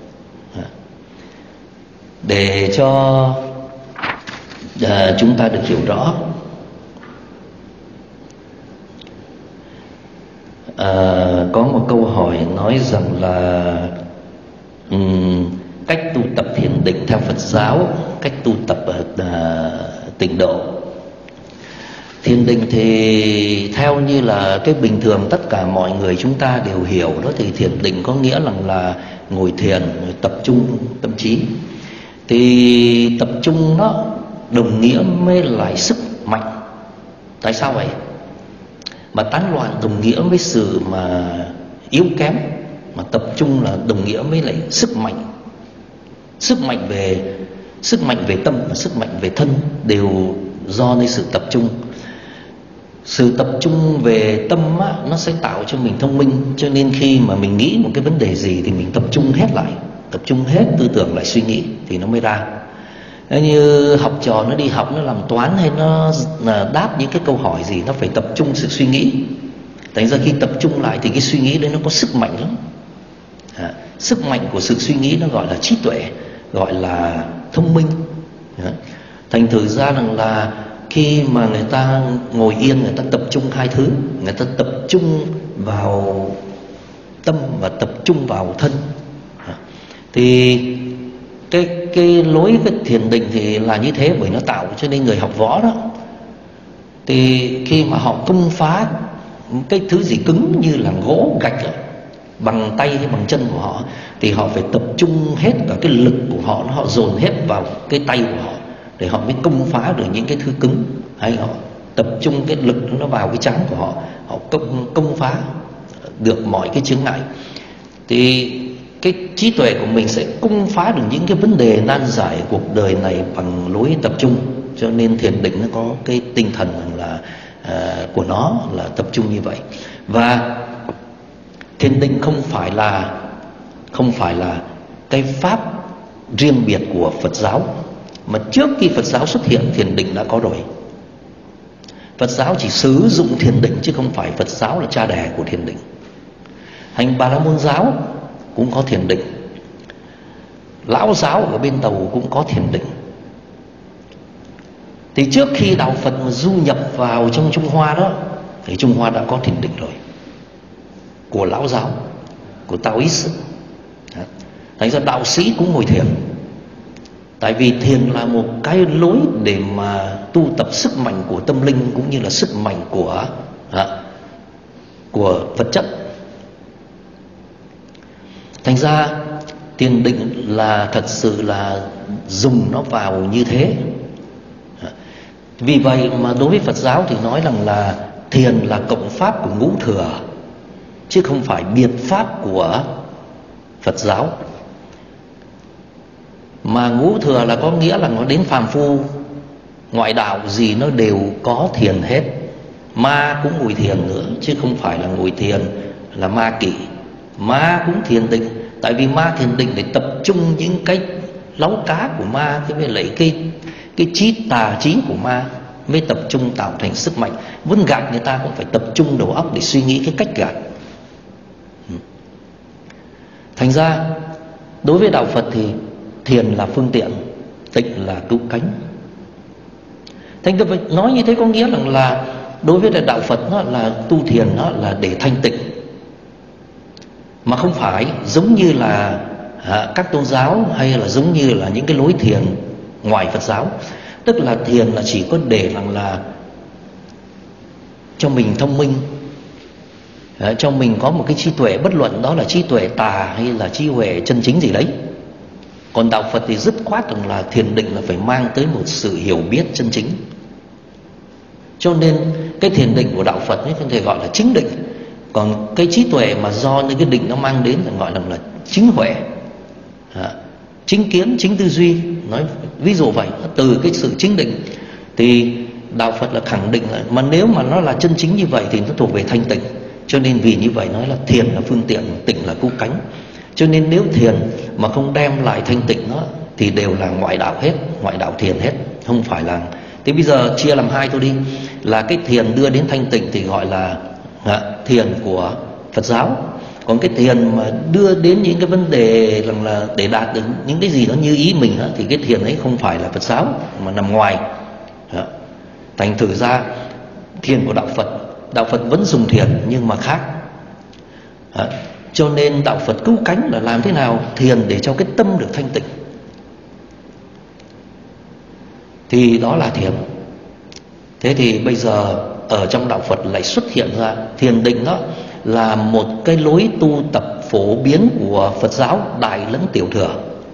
để cho uh, chúng ta được hiểu rõ. Uh, có một câu hỏi nói rằng là um, cách tu tập thiền định theo Phật giáo, cách tu tập uh, tịnh độ. Thiền định thì theo như là cái bình thường tất cả mọi người chúng ta đều hiểu đó, thì thiền định có nghĩa là, là ngồi thiền, tập trung tâm trí. Thì tập trung nó đồng nghĩa với lại sức mạnh. Tại sao vậy? Mà tán loạn đồng nghĩa với sự mà yếu kém, mà tập trung là đồng nghĩa với lại sức mạnh. Sức mạnh về sức mạnh về tâm và sức mạnh về thân đều do nơi sự tập trung. Sự tập trung về tâm á, nó sẽ tạo cho mình thông minh. Cho nên khi mà mình nghĩ một cái vấn đề gì thì mình tập trung hết lại, tập trung hết tư tưởng lại suy nghĩ thì nó mới ra. Như học trò nó đi học, nó làm toán hay nó đáp những cái câu hỏi gì, nó phải tập trung sự suy nghĩ. Thành ra khi tập trung lại thì cái suy nghĩ đấy nó có sức mạnh lắm. À, sức mạnh của sự suy nghĩ nó gọi là trí tuệ, gọi là thông minh. À, thành thử ra rằng là khi mà người ta ngồi yên, người ta tập trung hai thứ. Người ta tập trung vào tâm và tập trung vào thân. À, thì cái cái lối cái thiền định thì là như thế, bởi nó tạo cho nên người học võ đó, thì khi mà họ công phá cái thứ gì cứng như là gỗ gạch đó, bằng tay hay bằng chân của họ, thì họ phải tập trung hết cả cái lực của họ, họ dồn hết vào cái tay của họ để họ mới công phá được những cái thứ cứng. Hay họ tập trung cái lực nó vào cái trán của họ, họ công, công phá được mọi cái chướng ngại. Thì cái trí tuệ của mình sẽ công phá được những cái vấn đề nan giải cuộc đời này bằng lối tập trung. Cho nên thiền định nó có cái tinh thần là uh, của nó là tập trung như vậy. Và thiền định không phải là không phải là cái pháp riêng biệt của Phật giáo, mà trước khi Phật giáo xuất hiện, thiền định đã có rồi. Phật giáo chỉ sử dụng thiền định chứ không phải Phật giáo là cha đẻ của thiền định. Hành Bà La Môn giáo cũng có thiền định, Lão giáo ở bên Tàu cũng có thiền định. Thì trước khi đạo Phật mà du nhập vào trong Trung Hoa đó, thì Trung Hoa đã có thiền định rồi, của Lão giáo, của Taoist. Thành ra đạo sĩ cũng ngồi thiền. Tại vì thiền là một cái lối để mà tu tập sức mạnh của tâm linh, cũng như là sức mạnh của của vật chất. Thành ra thiền định là thật sự là dùng nó vào như thế. Vì vậy mà đối với Phật giáo thì nói rằng là thiền là cộng pháp của ngũ thừa, chứ không phải biệt pháp của Phật giáo. Mà ngũ thừa là có nghĩa là nó đến phàm phu, ngoại đạo gì nó đều có thiền hết. Ma cũng ngồi thiền nữa, chứ không phải là ngồi thiền là ma kỵ. Ma cũng thiền định. Tại vì ma thiền định để tập trung những cái láu cá của ma, cái với lại cái cái trí tà trí của ma, mới tập trung tạo thành sức mạnh. Muốn gạt người ta cũng phải tập trung đầu óc để suy nghĩ cái cách gạt. Thành ra đối với đạo Phật thì thiền là phương tiện, tịnh là cứu cánh. Thành ra nói như thế có nghĩa rằng là đối với đạo Phật nó là tu thiền, nó là để thanh tịnh, mà không phải giống như là à, các tôn giáo, hay là giống như là những cái lối thiền ngoài Phật giáo. Tức là thiền là chỉ có để rằng là cho mình thông minh, à, cho mình có một cái trí tuệ, bất luận đó là trí tuệ tà hay là trí tuệ chân chính gì đấy. Còn đạo Phật thì dứt khoát rằng là thiền định là phải mang tới một sự hiểu biết chân chính. Cho nên cái thiền định của đạo Phật ấy không thể gọi là chính định. Còn cái trí tuệ mà do những cái định nó mang đến thì gọi là, là chính huệ, à, chính kiến, chính tư duy. Nói ví dụ vậy, từ cái sự chính định thì đạo Phật là khẳng định là, mà nếu mà nó là chân chính như vậy thì nó thuộc về thanh tịnh. Cho nên vì như vậy nói là thiền là phương tiện, tịnh là cứu cánh. Cho nên nếu thiền mà không đem lại thanh tịnh nó thì đều là ngoại đạo hết, ngoại đạo thiền hết, không phải là. Thế bây giờ chia làm hai thôi đi, là cái thiền đưa đến thanh tịnh thì gọi là à, thiền của Phật giáo. Còn cái thiền mà đưa đến những cái vấn đề rằng là để đạt được những cái gì đó như ý mình á, thì cái thiền ấy không phải là Phật giáo mà nằm ngoài. à, Thành thử ra thiền của đạo Phật, đạo Phật vẫn dùng thiền nhưng mà khác. à, Cho nên đạo Phật cứu cánh là làm thế nào thiền để cho cái tâm được thanh tịnh, thì đó là thiền. Thế thì bây giờ ở trong đạo Phật lại xuất hiện ra thiền định, đó là một cái lối tu tập phổ biến của Phật giáo Đại lẫn Tiểu thừa.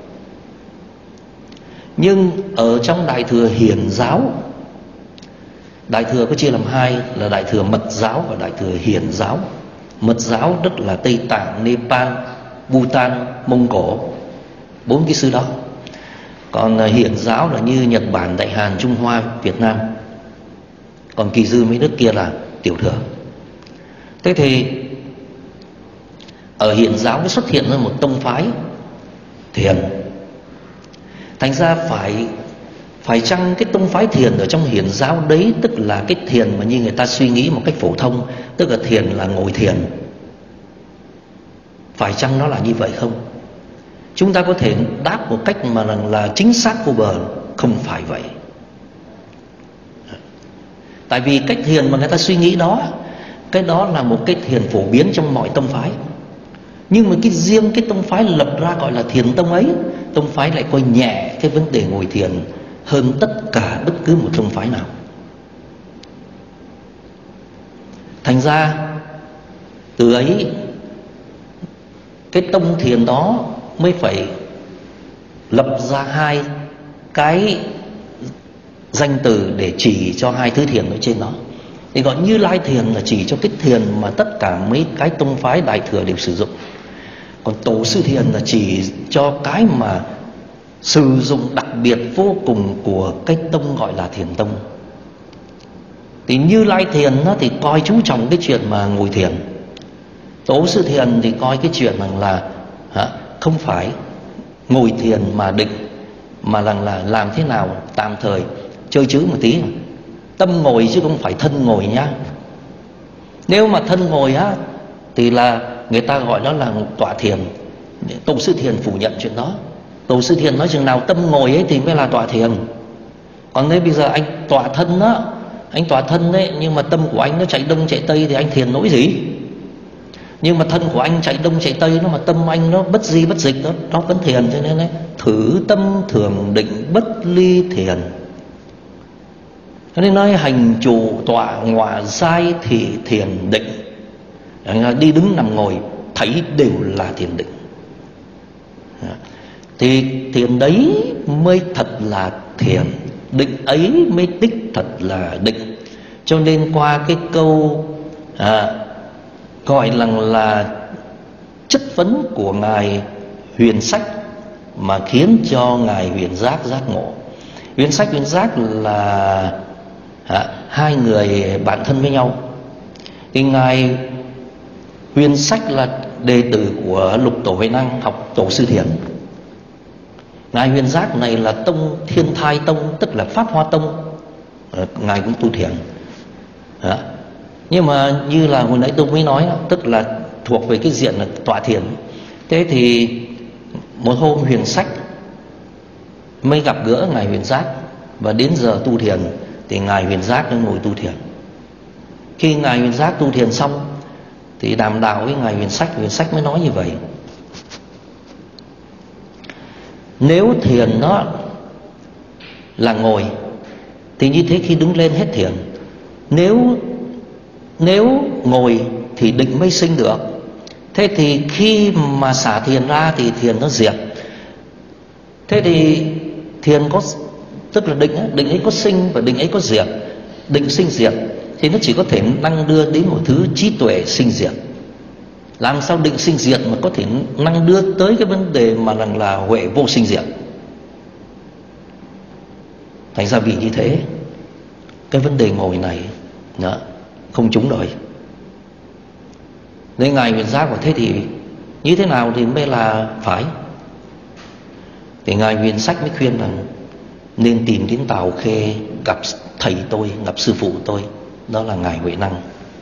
Nhưng ở trong Đại thừa Hiền giáo, Đại thừa có chia làm hai là Đại thừa Mật giáo và Đại thừa Hiền giáo. Mật giáo rất là Tây Tạng, Nepal, Bhutan, Mông Cổ, bốn cái xứ đó. Còn Hiền giáo là như Nhật Bản, Đại Hàn, Trung Hoa, Việt Nam. Còn kỳ dư mấy nước kia là Tiểu thừa. Thế thì ở Hiền giáo mới xuất hiện ra một tông phái thiền. Thành ra phải phải chăng cái tông phái thiền ở trong Hiền giáo đấy, tức là cái thiền mà như người ta suy nghĩ một cách phổ thông, tức là thiền là ngồi thiền, phải chăng nó là như vậy không? Chúng ta có thể đáp một cách mà là, là chính xác vô bờ, không phải vậy. Tại vì cách thiền mà người ta suy nghĩ đó, cái đó là một cái thiền phổ biến trong mọi tông phái. Nhưng mà cái riêng cái tông phái lập ra gọi là thiền tông ấy, tông phái lại coi nhẹ cái vấn đề ngồi thiền hơn tất cả bất cứ một tông phái nào. Thành ra từ ấy cái tông thiền đó mới phải lập ra hai cái danh từ để chỉ cho hai thứ thiền ở trên đó. Thì gọi Như Lai thiền là chỉ cho cái thiền mà tất cả mấy cái tông phái Đại thừa đều sử dụng. Còn Tổ sư thiền là chỉ cho cái mà sử dụng đặc biệt vô cùng của cái tông gọi là thiền tông. Thì Như Lai thiền nó thì coi chú trọng cái chuyện mà ngồi thiền. Tổ sư thiền thì coi cái chuyện rằng là hả, không phải ngồi thiền mà định, mà rằng là làm thế nào tạm thời chơi chữ một tí, tâm ngồi chứ không phải thân ngồi nhá. Nếu mà thân ngồi á thì là người ta gọi nó là tọa thiền. Tổ sư Thiền phủ nhận chuyện đó. Tổ sư Thiền nói chừng nào tâm ngồi ấy thì mới là tọa thiền. Còn nếu bây giờ anh tọa thân đó, anh tọa thân đấy, nhưng mà tâm của anh nó chạy đông chạy tây thì anh thiền nỗi gì? Nhưng mà thân của anh chạy đông chạy tây, nó mà tâm anh nó bất di bất dịch đó, nó vẫn thiền. Cho nên đấy, thử tâm thường định bất ly thiền. Cho nên nói hành chủ tọa ngọa giai thì thiền định. Đi đứng nằm ngồi thấy đều là thiền định. Thì thiền đấy mới thật là thiền, định ấy mới đích thật là định. Cho nên qua cái câu à, gọi là, là chất vấn của Ngài Huyền Sách mà khiến cho Ngài Huyền Giác giác ngộ. Huyền Sách Huyền Giác là à, hai người bạn thân với nhau. Thì Ngài Huyền Sách là đệ tử của Lục Tổ Huệ Năng, học Tổ sư Thiền. Ngài Huyền Giác này là tông Thiên Thai Tông, tức là Pháp Hoa Tông. Ngài cũng tu thiền. Đó. Nhưng mà như là hồi nãy tôi mới nói, tức là thuộc về cái diện là tọa thiền. Thế thì một hôm Huyền Sách mới gặp gỡ Ngài Huyền Giác, và đến giờ tu thiền thì Ngài Huyền Giác đang ngồi tu thiền. Khi Ngài Huyền Giác tu thiền xong thì đàm đạo với Ngài Huyền Sách. Huyền Sách mới nói như vậy: nếu thiền nó là ngồi thì như thế khi đứng lên hết thiền. Nếu nếu ngồi thì định mới sinh được. Thế thì khi mà xả thiền ra thì thiền nó diệt. Thế thì thiền có, tức là định ấy, định ấy có sinh và định ấy có diệt. Định sinh diệt thì nó chỉ có thể năng đưa đến một thứ trí tuệ sinh diệt. Làm sao định sinh diệt mà có thể năng đưa tới cái vấn đề mà rằng là huệ vô sinh diệt? Thành ra vì như thế, cái vấn đề ngồi này đó, không trúng đời. Nên Ngài Huyền Giác bảo thế thì như thế nào thì mới là phải? Thì Ngài Huyền Sách mới khuyên rằng nên tìm đến Tào Khê gặp thầy tôi, gặp sư phụ tôi, đó là Ngài Huệ Năng.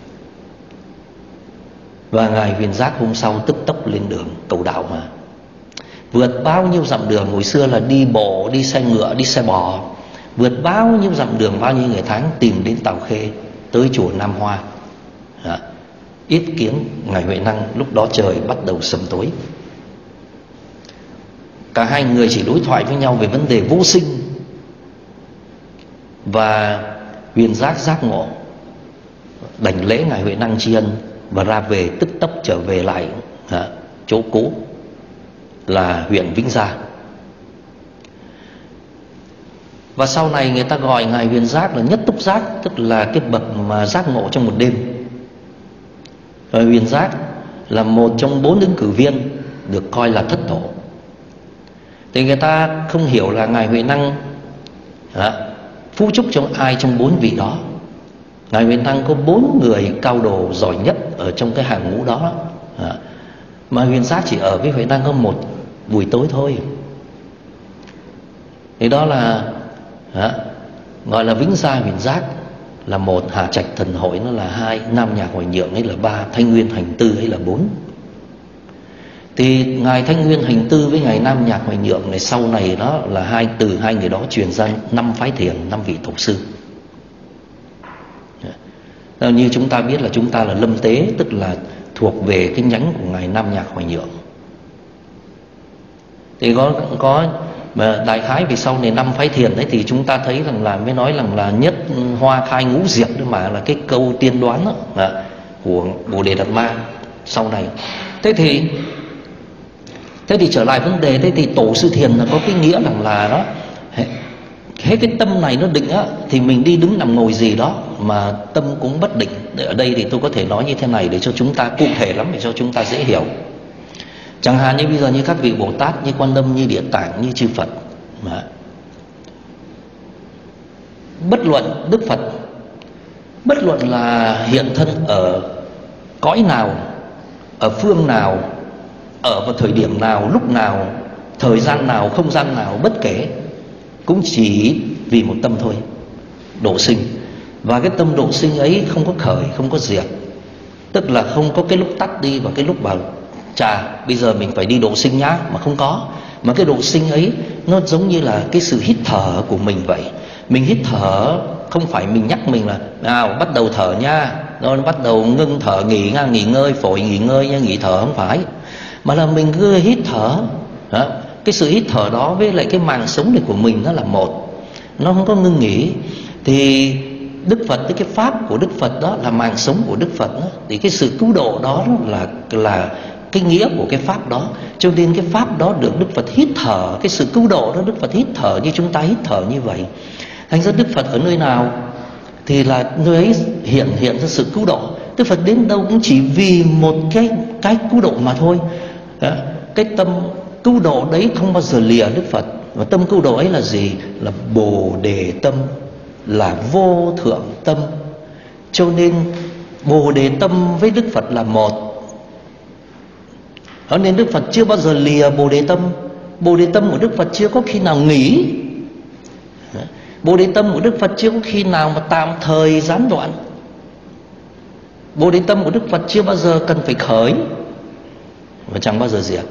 Và Ngài Huyền Giác hôm sau tức tốc lên đường cầu đạo mà. Vượt bao nhiêu dặm đường, hồi xưa là đi bộ, đi xe ngựa, đi xe bò. Vượt bao nhiêu dặm đường, bao nhiêu ngày tháng tìm đến Tào Khê, tới chùa Nam Hoa. Đó. Yết kiến Ngài Huệ Năng. Lúc đó trời bắt đầu sầm tối. Cả hai người chỉ đối thoại với nhau về vấn đề vô sinh. Và Huyền Giác giác ngộ, đảnh lễ Ngài Huệ Năng tri ân và ra về, tức tốc trở về lại à, chỗ cũ là huyện Vĩnh Gia. Và sau này người ta gọi Ngài Huyền Giác là Nhất Túc Giác, tức là cái bậc mà giác ngộ trong một đêm. Và Huyền Giác là một trong bốn ứng cử viên được coi là thất tổ. Thì người ta không hiểu là Ngài Huệ Năng à, phú chúc trong ai trong bốn vị đó. Ngài Huệ Năng có bốn người cao đồ giỏi nhất ở trong cái hàng ngũ đó, à, mà Huyền Giác chỉ ở với Huệ Năng có một buổi tối thôi. Thì đó là à, gọi là Vĩnh Gia Huyền Giác là một, Hà Trạch Thần Hội nó là hai, Nam Nhạc Hoài Nhượng ấy là ba, Thanh Nguyên Hành Tư ấy là bốn. Thì Ngài Thanh Nguyên Hành Tư với Ngài Nam Nhạc Hoài Nhượng này sau này đó là hai, từ hai người đó truyền ra năm phái thiền, năm vị tổ sư. Như chúng ta biết là chúng ta là Lâm Tế, tức là thuộc về cái nhánh của Ngài Nam Nhạc Hoài Nhượng. Thì có có mà đại khái vì sau này năm phái thiền ấy thì chúng ta thấy rằng là mới nói rằng là nhất hoa khai ngũ diệp, mà là cái câu tiên đoán đó, à, của Bồ Đề Đạt Ma sau này. Thế thì thế thì trở lại vấn đề, thế thì tổ sư thiền là có cái nghĩa rằng là đó, hết cái tâm này nó định á thì mình đi đứng nằm ngồi gì đó mà tâm cũng bất định. Ở đây thì tôi có thể nói như thế này để cho chúng ta cụ thể lắm, để cho chúng ta dễ hiểu. Chẳng hạn như bây giờ như các vị Bồ Tát, như Quan Âm, như Địa Tạng, như chư Phật mà bất luận Đức Phật, bất luận là hiện thân ở cõi nào, ở phương nào, ở vào thời điểm nào, lúc nào, thời gian nào, không gian nào, bất kể, cũng chỉ vì một tâm thôi, độ sinh. Và cái tâm độ sinh ấy không có khởi, không có diệt, Tức là không có cái lúc tắt đi và cái lúc bảo chà bây giờ mình phải đi độ sinh nhá, mà không có. Mà cái độ sinh ấy nó giống như là cái sự hít thở của mình vậy. Mình hít thở không phải mình nhắc mình là nào bắt đầu thở nha, rồi bắt đầu ngưng thở, nghỉ nha, nghỉ ngơi phổi, nghỉ ngơi nha, nghỉ thở, không phải. Mà là mình cứ hít thở đó. Cái sự hít thở đó với lại cái màng sống này của mình nó là một, nó không có ngưng nghỉ. Thì Đức Phật, cái pháp của Đức Phật đó là màng sống của Đức Phật đó. Thì cái sự cứu độ đó là là cái nghĩa của cái pháp đó. Cho nên cái pháp đó được Đức Phật hít thở, cái sự cứu độ đó Đức Phật hít thở như chúng ta hít thở như vậy. Thành ra Đức Phật ở nơi nào thì là nơi ấy hiện hiện ra sự cứu độ. Đức Phật đến đâu cũng chỉ vì một cái cái cứu độ mà thôi. Cái tâm cứu độ đấy không bao giờ lìa Đức Phật. Và tâm cứu độ ấy là gì? Là Bồ Đề tâm, là vô thượng tâm. Cho nên Bồ Đề tâm với Đức Phật là một. Cho nên Đức Phật chưa bao giờ lìa Bồ Đề tâm. Bồ Đề tâm của Đức Phật chưa có khi nào nghỉ. Bồ Đề tâm của Đức Phật chưa có khi nào mà tạm thời gián đoạn. Bồ Đề tâm của Đức Phật chưa bao giờ cần phải khởi và chẳng bao giờ diệt.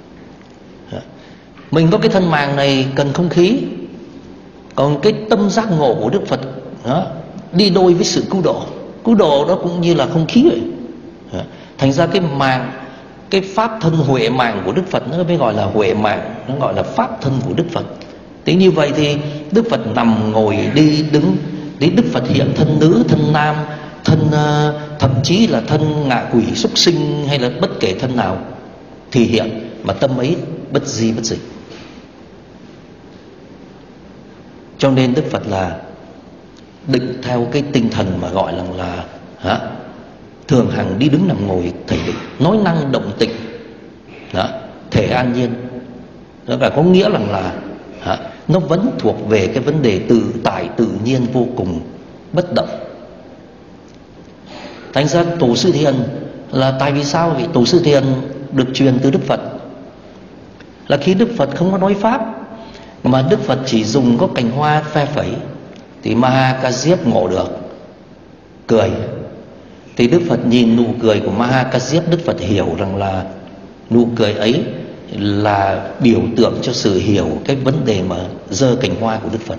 Mình có cái thân màng này cần không khí, còn cái tâm giác ngộ của Đức Phật đó, đi đôi với sự cứu độ. Cứu độ đó cũng như là không khí vậy. Thành ra cái màng, cái pháp thân huệ màng của Đức Phật nó mới gọi là huệ màng, nó gọi là pháp thân của Đức Phật. Thế như vậy thì Đức Phật nằm ngồi đi đứng, đến Đức Phật hiện thân nữ, thân nam, thân thậm chí là thân ngạ quỷ súc sinh hay là bất kể thân nào thì hiện, mà tâm ấy bất di bất dịch. Cho nên Đức Phật là định theo cái tinh thần mà gọi là là hả? Thường hằng đi đứng nằm ngồi thể định, nói năng động tịnh đó, thể an nhiên. Đó là có nghĩa rằng là hả? Nó vẫn thuộc về cái vấn đề tự tại tự nhiên vô cùng bất động. Thành ra Tổ Sư Thiền là tại vì sao? Vì Tổ Sư Thiền được truyền từ Đức Phật. Là khi Đức Phật không có nói pháp, mà Đức Phật chỉ dùng có cành hoa phe phẩy, thì Ma Ca Diếp ngộ được, cười. Thì Đức Phật nhìn nụ cười của Ma Ca Diếp, Đức Phật hiểu rằng là nụ cười ấy là biểu tượng cho sự hiểu cái vấn đề mà giơ cành hoa của Đức Phật.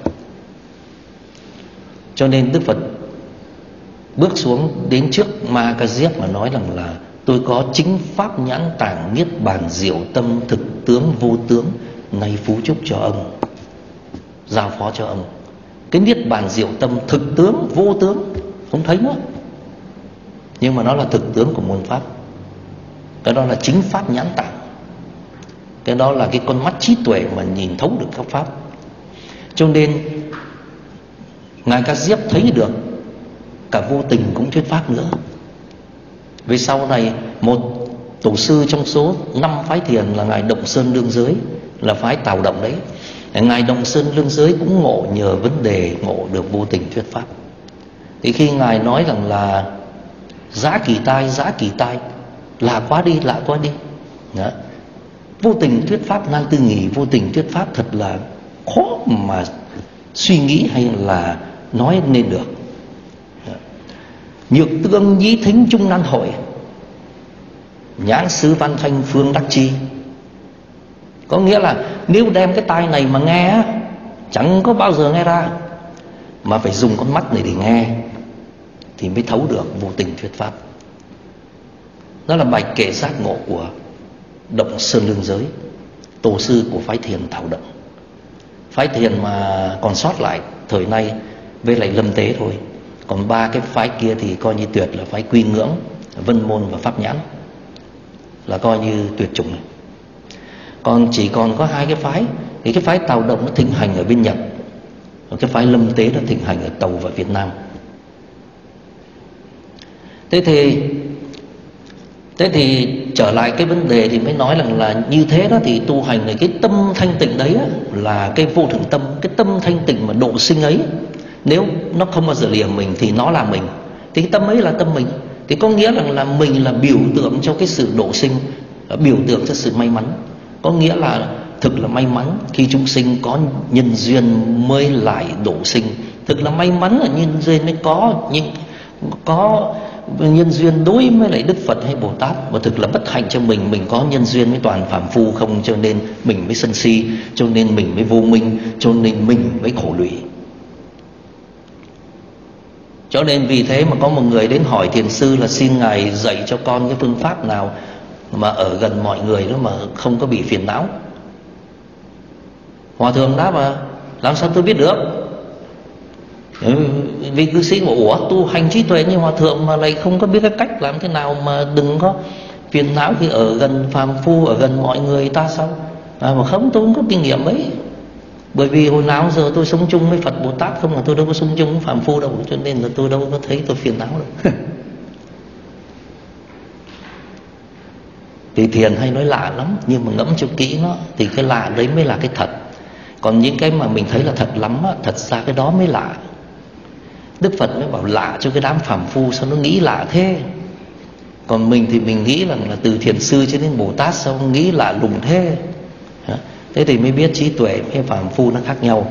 Cho nên Đức Phật bước xuống đến trước Ma Ca Diếp mà nói rằng là tôi có chính pháp nhãn tạng niết bàn diệu tâm thực tướng vô tướng, nay phú chúc cho ông, giao phó cho ông. Cái niết bàn diệu tâm thực tướng vô tướng không thấy nữa, nhưng mà nó là thực tướng của môn pháp. Cái đó là chính pháp nhãn tạng. Cái đó là cái con mắt trí tuệ mà nhìn thấu được các pháp. Cho nên Ngài Ca Diếp thấy được cả vô tình cũng thuyết pháp nữa. Về sau này một tổ sư trong số năm phái thiền là Ngài Động Sơn Lương Giới, là phái Tào Động đấy. Ngài Động Sơn Lương Giới cũng ngộ nhờ vấn đề ngộ được vô tình thuyết pháp. Thì khi Ngài nói rằng là giã kỳ tai, giã kỳ tai, lạ quá đi, lạ quá đi đó. Vô tình thuyết pháp nan tư nghỉ, vô tình thuyết pháp thật là khó mà suy nghĩ hay là nói nên được. Nhược tương nhĩ thính chung nan hội, nhãn xứ văn thanh phương đắc chi. Có nghĩa là nếu đem cái tai này mà nghe chẳng có bao giờ nghe ra, mà phải dùng con mắt này để nghe thì mới thấu được vô tình thuyết pháp. Đó là bài kệ giác ngộ của Động Sơn Lương Giới, tổ sư của phái thiền Thảo Động. Phái thiền mà còn sót lại thời nay với lại Lâm Tế thôi. Còn ba cái phái kia thì coi như tuyệt, là phái Quy Ngưỡng, Vân Môn và Pháp Nhãn, là coi như tuyệt chủng này. Còn chỉ còn có hai cái phái. Thì cái phái Tào Động nó thịnh hành ở bên Nhật, và cái phái Lâm Tế nó thịnh hành ở Tàu và Việt Nam. Thế thì Thế thì trở lại cái vấn đề thì mới nói rằng là như thế đó, thì tu hành này, cái tâm thanh tịnh đấy á, là cái vô thượng tâm. Cái tâm thanh tịnh mà độ sinh ấy, nếu nó không bao giờ lìa mình thì nó là mình, thì cái tâm ấy là tâm mình. Thì có nghĩa rằng là mình là biểu tượng cho cái sự độ sinh, biểu tượng cho sự may mắn. Có nghĩa là thực là may mắn khi chúng sinh có nhân duyên mới lại độ sinh. Thực là may mắn là nhân duyên mới có, nhưng có nhân duyên đối với lại Đức Phật hay Bồ Tát, mà thực là bất hạnh cho mình. Mình có nhân duyên với toàn phàm phu không, cho nên mình mới sân si, cho nên mình mới vô minh, cho nên mình mới khổ lụy. Cho nên vì thế mà có một người đến hỏi thiền sư là xin ngài dạy cho con cái phương pháp nào mà ở gần mọi người đó mà không có bị phiền não. Hòa thượng đáp mà làm sao tôi biết được? Ừ, vì cư sĩ bảo ủa tu hành trí tuệ như hòa thượng mà lại không có biết cái cách làm thế nào mà đừng có phiền não khi ở gần phàm phu, ở gần mọi người ta sao? À, mà không, tôi không có kinh nghiệm ấy. Bởi vì hồi nào giờ tôi sống chung với Phật Bồ Tát không, là tôi đâu có sống chung với phàm phu đâu, cho nên là tôi đâu có thấy tôi phiền não đâu. Thì thiền hay nói lạ lắm, nhưng mà ngẫm cho kỹ nó thì cái lạ đấy mới là cái thật. Còn những cái mà mình thấy là thật lắm á, thật ra cái đó mới lạ. Đức Phật mới bảo lạ cho cái đám phàm phu, sao nó nghĩ lạ thế? Còn mình thì mình nghĩ rằng là từ thiền sư cho đến Bồ Tát sao nghĩ lạ lùng thế? Thế thì mới biết trí tuệ với phàm phu nó khác nhau.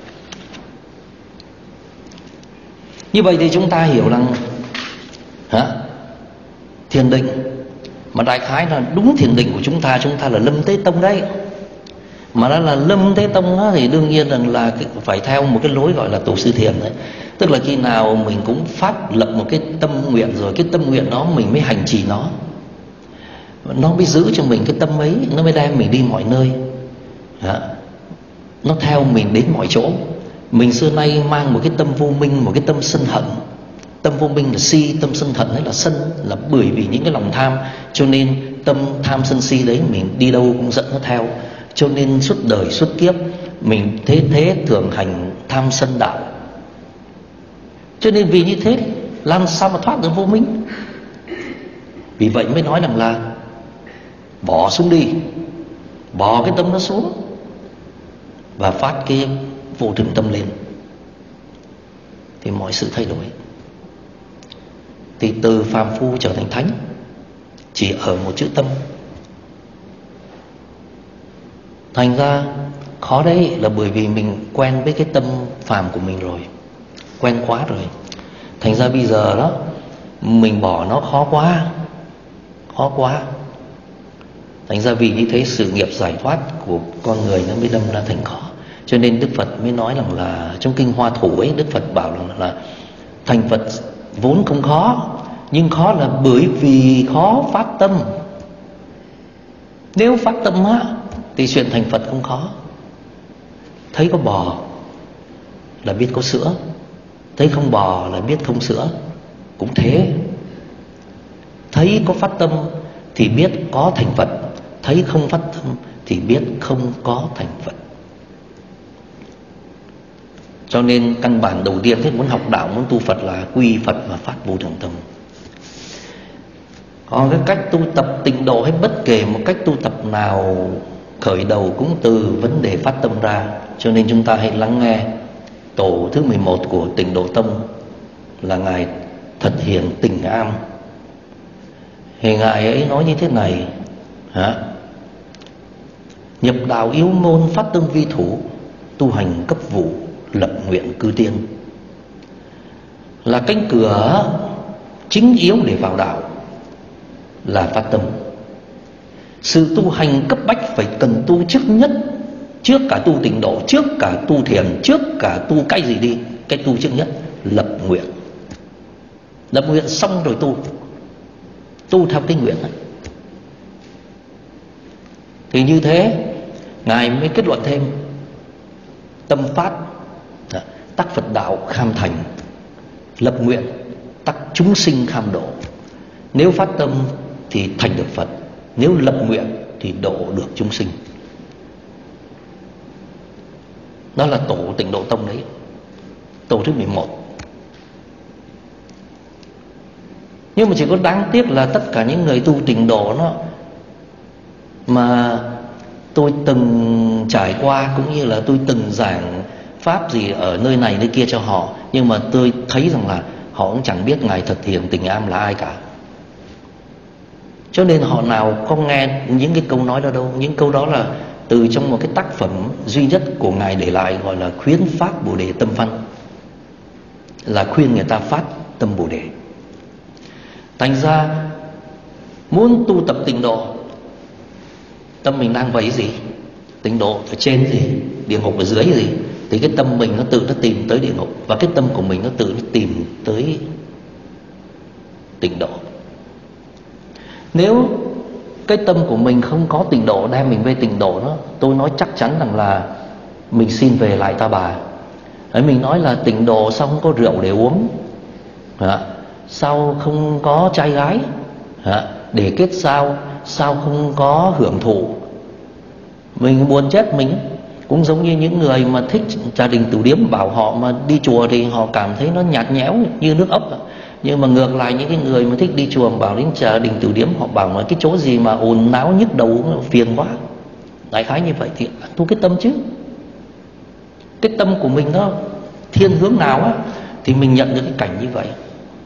Như vậy thì chúng ta hiểu rằng hả? Thiền định, mà đại khái là đúng thiền định của chúng ta, chúng ta là Lâm Tế Tông đấy. Mà nó là Lâm Tế Tông đó, thì đương nhiên rằng là phải theo một cái lối gọi là tổ sư thiền đấy. Tức là khi nào mình cũng phát lập một cái tâm nguyện, rồi cái tâm nguyện đó mình mới hành trì nó, nó mới giữ cho mình cái tâm ấy, nó mới đem mình đi mọi nơi. Đó. Nó theo mình đến mọi chỗ. Mình xưa nay mang một cái tâm vô minh, một cái tâm sân hận. Tâm vô minh là si, tâm sân hận là sân, là bởi vì những cái lòng tham. Cho nên tâm tham sân si đấy mình đi đâu cũng dẫn nó theo. Cho nên suốt đời suốt kiếp mình thế thế thường hành tham sân đạo. Cho nên vì như thế làm sao mà thoát được vô minh? Vì vậy mới nói rằng là bỏ xuống đi, bỏ cái tâm nó xuống và phát cái vô thường tâm lên, thì mọi sự thay đổi. Thì từ phàm phu trở thành thánh chỉ ở một chữ tâm. Thành ra khó đấy là bởi vì mình quen với cái tâm phàm của mình rồi, quen quá rồi. Thành ra bây giờ đó mình bỏ nó khó quá, khó quá. Thành ra vì như thế sự nghiệp giải thoát của con người nó mới đâm ra thành khó. Cho nên Đức Phật mới nói rằng là trong kinh Hoa Thủ ấy, Đức Phật bảo rằng là thành Phật vốn không khó, nhưng khó là bởi vì khó phát tâm. Nếu phát tâm á thì chuyện thành Phật không khó. Thấy có bò là biết có sữa, thấy không bò là biết không sữa. Cũng thế, thấy có phát tâm thì biết có thành Phật, thấy không phát tâm thì biết không có thành Phật. Cho nên căn bản đầu tiên thế muốn học đạo, muốn tu Phật là quy Phật và phát vô thường tâm. Còn cái cách tu tập tịnh độ hay bất kể một cách tu tập nào khởi đầu cũng từ vấn đề phát tâm ra. Cho nên chúng ta hãy lắng nghe tổ thứ mười một của Tịnh Độ Tông là Ngài Thật Hiền Tình Am. Thì Ngài ấy nói như thế này hả? Nhập đạo yếu môn phát tâm vi thủ, tu hành cấp vụ lập nguyện cư tiên. Là cánh cửa chính yếu để vào đạo là phát tâm. Sự tu hành cấp bách phải cần tu trước nhất, trước cả tu tịnh độ, trước cả tu thiền, trước cả tu cái gì đi. Cái tu trước nhất lập nguyện. Lập nguyện xong rồi tu, tu theo cái nguyện ấy. Thì như thế Ngài mới kết luận thêm tâm phát tắc Phật đạo kham thành, lập nguyện tắc chúng sinh kham độ. Nếu phát tâm thì thành được Phật, nếu lập nguyện thì độ được chúng sinh. Đó là tổ Tịnh Độ Tông đấy, tổ thứ mười một. Nhưng mà chỉ có đáng tiếc là tất cả những người tu tịnh độ nó mà tôi từng trải qua, cũng như là tôi từng giảng pháp gì ở nơi này nơi kia cho họ, nhưng mà tôi thấy rằng là họ cũng chẳng biết Ngài Thật Hiền Tình Am là ai cả. Cho nên họ nào không nghe những cái câu nói đó đâu. Những câu đó là từ trong một cái tác phẩm duy nhất của Ngài để lại, gọi là khuyến phát Bồ Đề Tâm Văn, là khuyên người ta phát tâm Bồ Đề. Thành ra muốn tu tập tịnh độ, tâm mình đang vấy gì? Tịnh độ ở trên gì? Địa ngục ở dưới gì? Thì cái tâm mình nó tự nó tìm tới địa ngục, và cái tâm của mình nó tự nó tìm tới tịnh độ. Nếu cái tâm của mình không có tịnh độ đem mình về tịnh độ đó, tôi nói chắc chắn rằng là mình xin về lại Ta Bà. Đấy, mình nói là tịnh độ sao không có rượu để uống, à, sao không có trai gái, à, để kết giao, sao không có hưởng thụ. Mình buồn chết mình. Cũng giống như những người mà thích trà đình tử điếm, bảo họ mà đi chùa thì họ cảm thấy nó nhạt nhẽo như nước ốc. Nhưng mà ngược lại những cái người mà thích đi chùa bảo đến trà đình tử điếm, họ bảo là cái chỗ gì mà ồn náo nhức đầu phiền quá. Đại khái như vậy thì tu cái tâm chứ. Cái tâm của mình nó thiên hướng nào á, thì mình nhận được cái cảnh như vậy.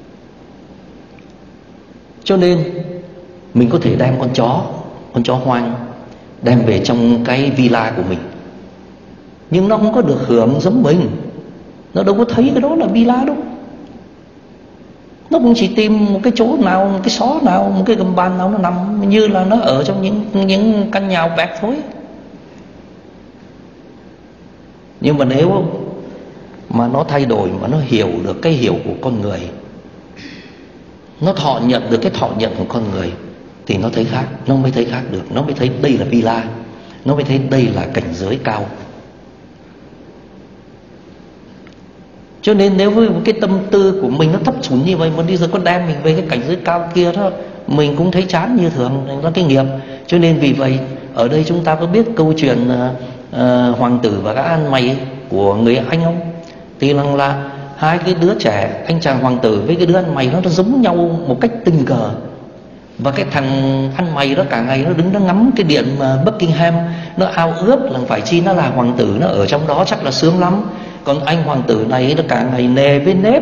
Cho nên mình có thể đem con chó, con chó hoang đem về trong cái villa của mình, nhưng nó không có được hưởng giống mình. Nó đâu có thấy cái đó là villa đâu. Nó cũng chỉ tìm một cái chỗ nào, một cái xó nào, một cái gầm bàn nào nó nằm như là nó ở trong những những căn nhà bẹt thôi. Nhưng mà nếu mà nó thay đổi, mà nó hiểu được cái hiểu của con người, nó thọ nhận được cái thọ nhận của con người, thì nó thấy khác. Nó mới thấy khác được. Nó mới thấy đây là villa. Nó mới thấy đây là cảnh giới cao. Cho nên nếu với cái tâm tư của mình nó thấp sủn như vậy, mà bây giờ có đem mình về cái cảnh giới cao kia đó, mình cũng thấy chán như thường, nó cái nghiệp. Cho nên vì vậy ở đây chúng ta có biết câu chuyện uh, hoàng tử và gã ăn mày của người Anh không? Thì rằng là hai cái đứa trẻ, anh chàng hoàng tử với cái đứa ăn mày, nó, nó giống nhau một cách tình cờ. Và cái thằng ăn mày đó cả ngày nó đứng nó ngắm cái điện Buckingham, nó ao ước là phải chi nó là hoàng tử, nó ở trong đó chắc là sướng lắm. Còn anh hoàng tử này nó cả ngày nề với nếp,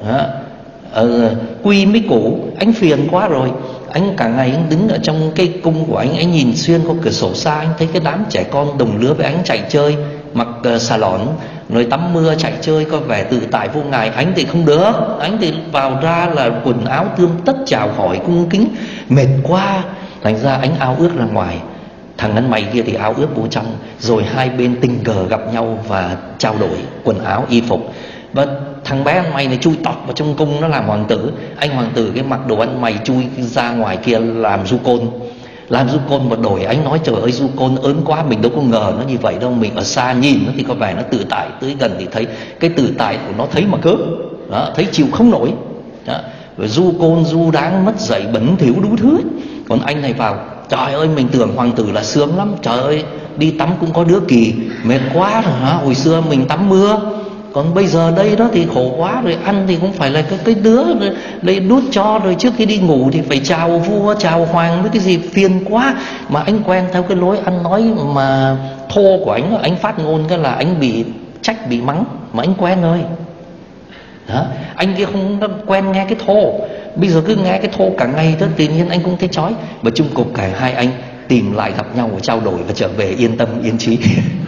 ờ, quy mấy củ, anh phiền quá rồi. Anh cả ngày anh đứng ở trong cây cung của anh, anh nhìn xuyên qua cửa sổ xa, anh thấy cái đám trẻ con đồng lứa với anh chạy chơi, mặc uh, xà lỏn, rồi tắm mưa chạy chơi có vẻ tự tại vô ngại. Anh thì không được, anh thì vào ra là quần áo tươm tất chào hỏi cung kính, mệt quá. Thành ra anh ao ước ra ngoài, thằng ăn mày kia thì ao ước vô trong. Rồi hai bên tình cờ gặp nhau và trao đổi quần áo y phục. Và thằng bé ăn mày này chui tọt vào trong cung, nó làm hoàng tử. Anh hoàng tử cái mặc đồ ăn mày chui ra ngoài kia làm du côn. Làm du côn một đổi, anh nói trời ơi du côn ớn quá, mình đâu có ngờ nó như vậy đâu. Mình ở xa nhìn nó thì có vẻ nó tự tại, tới gần thì thấy cái tự tại của nó thấy mà cớp đó, thấy chịu không nổi đó. Rồi du côn du đáng mất dậy bẩn thỉu đủ thứ. Còn anh này vào, trời ơi mình tưởng hoàng tử là sướng lắm, trời ơi đi tắm cũng có đứa kỳ, mệt quá rồi hả? Hồi xưa mình tắm mưa, còn bây giờ đây đó thì khổ quá rồi. Ăn thì cũng phải là cái, cái đứa đây đút cho, rồi trước khi đi ngủ thì phải chào vua chào hoàng với cái gì phiền quá. Mà anh quen theo cái lối ăn nói mà thô của anh, anh phát ngôn cái là anh bị trách bị mắng, mà anh quen rồi đó. Anh kia không quen nghe cái thô, bây giờ cứ nghe cái thô cả ngày đó, tự nhiên anh cũng thấy chói. Và chung cục cả hai anh tìm lại gặp nhau và trao đổi và trở về yên tâm yên trí.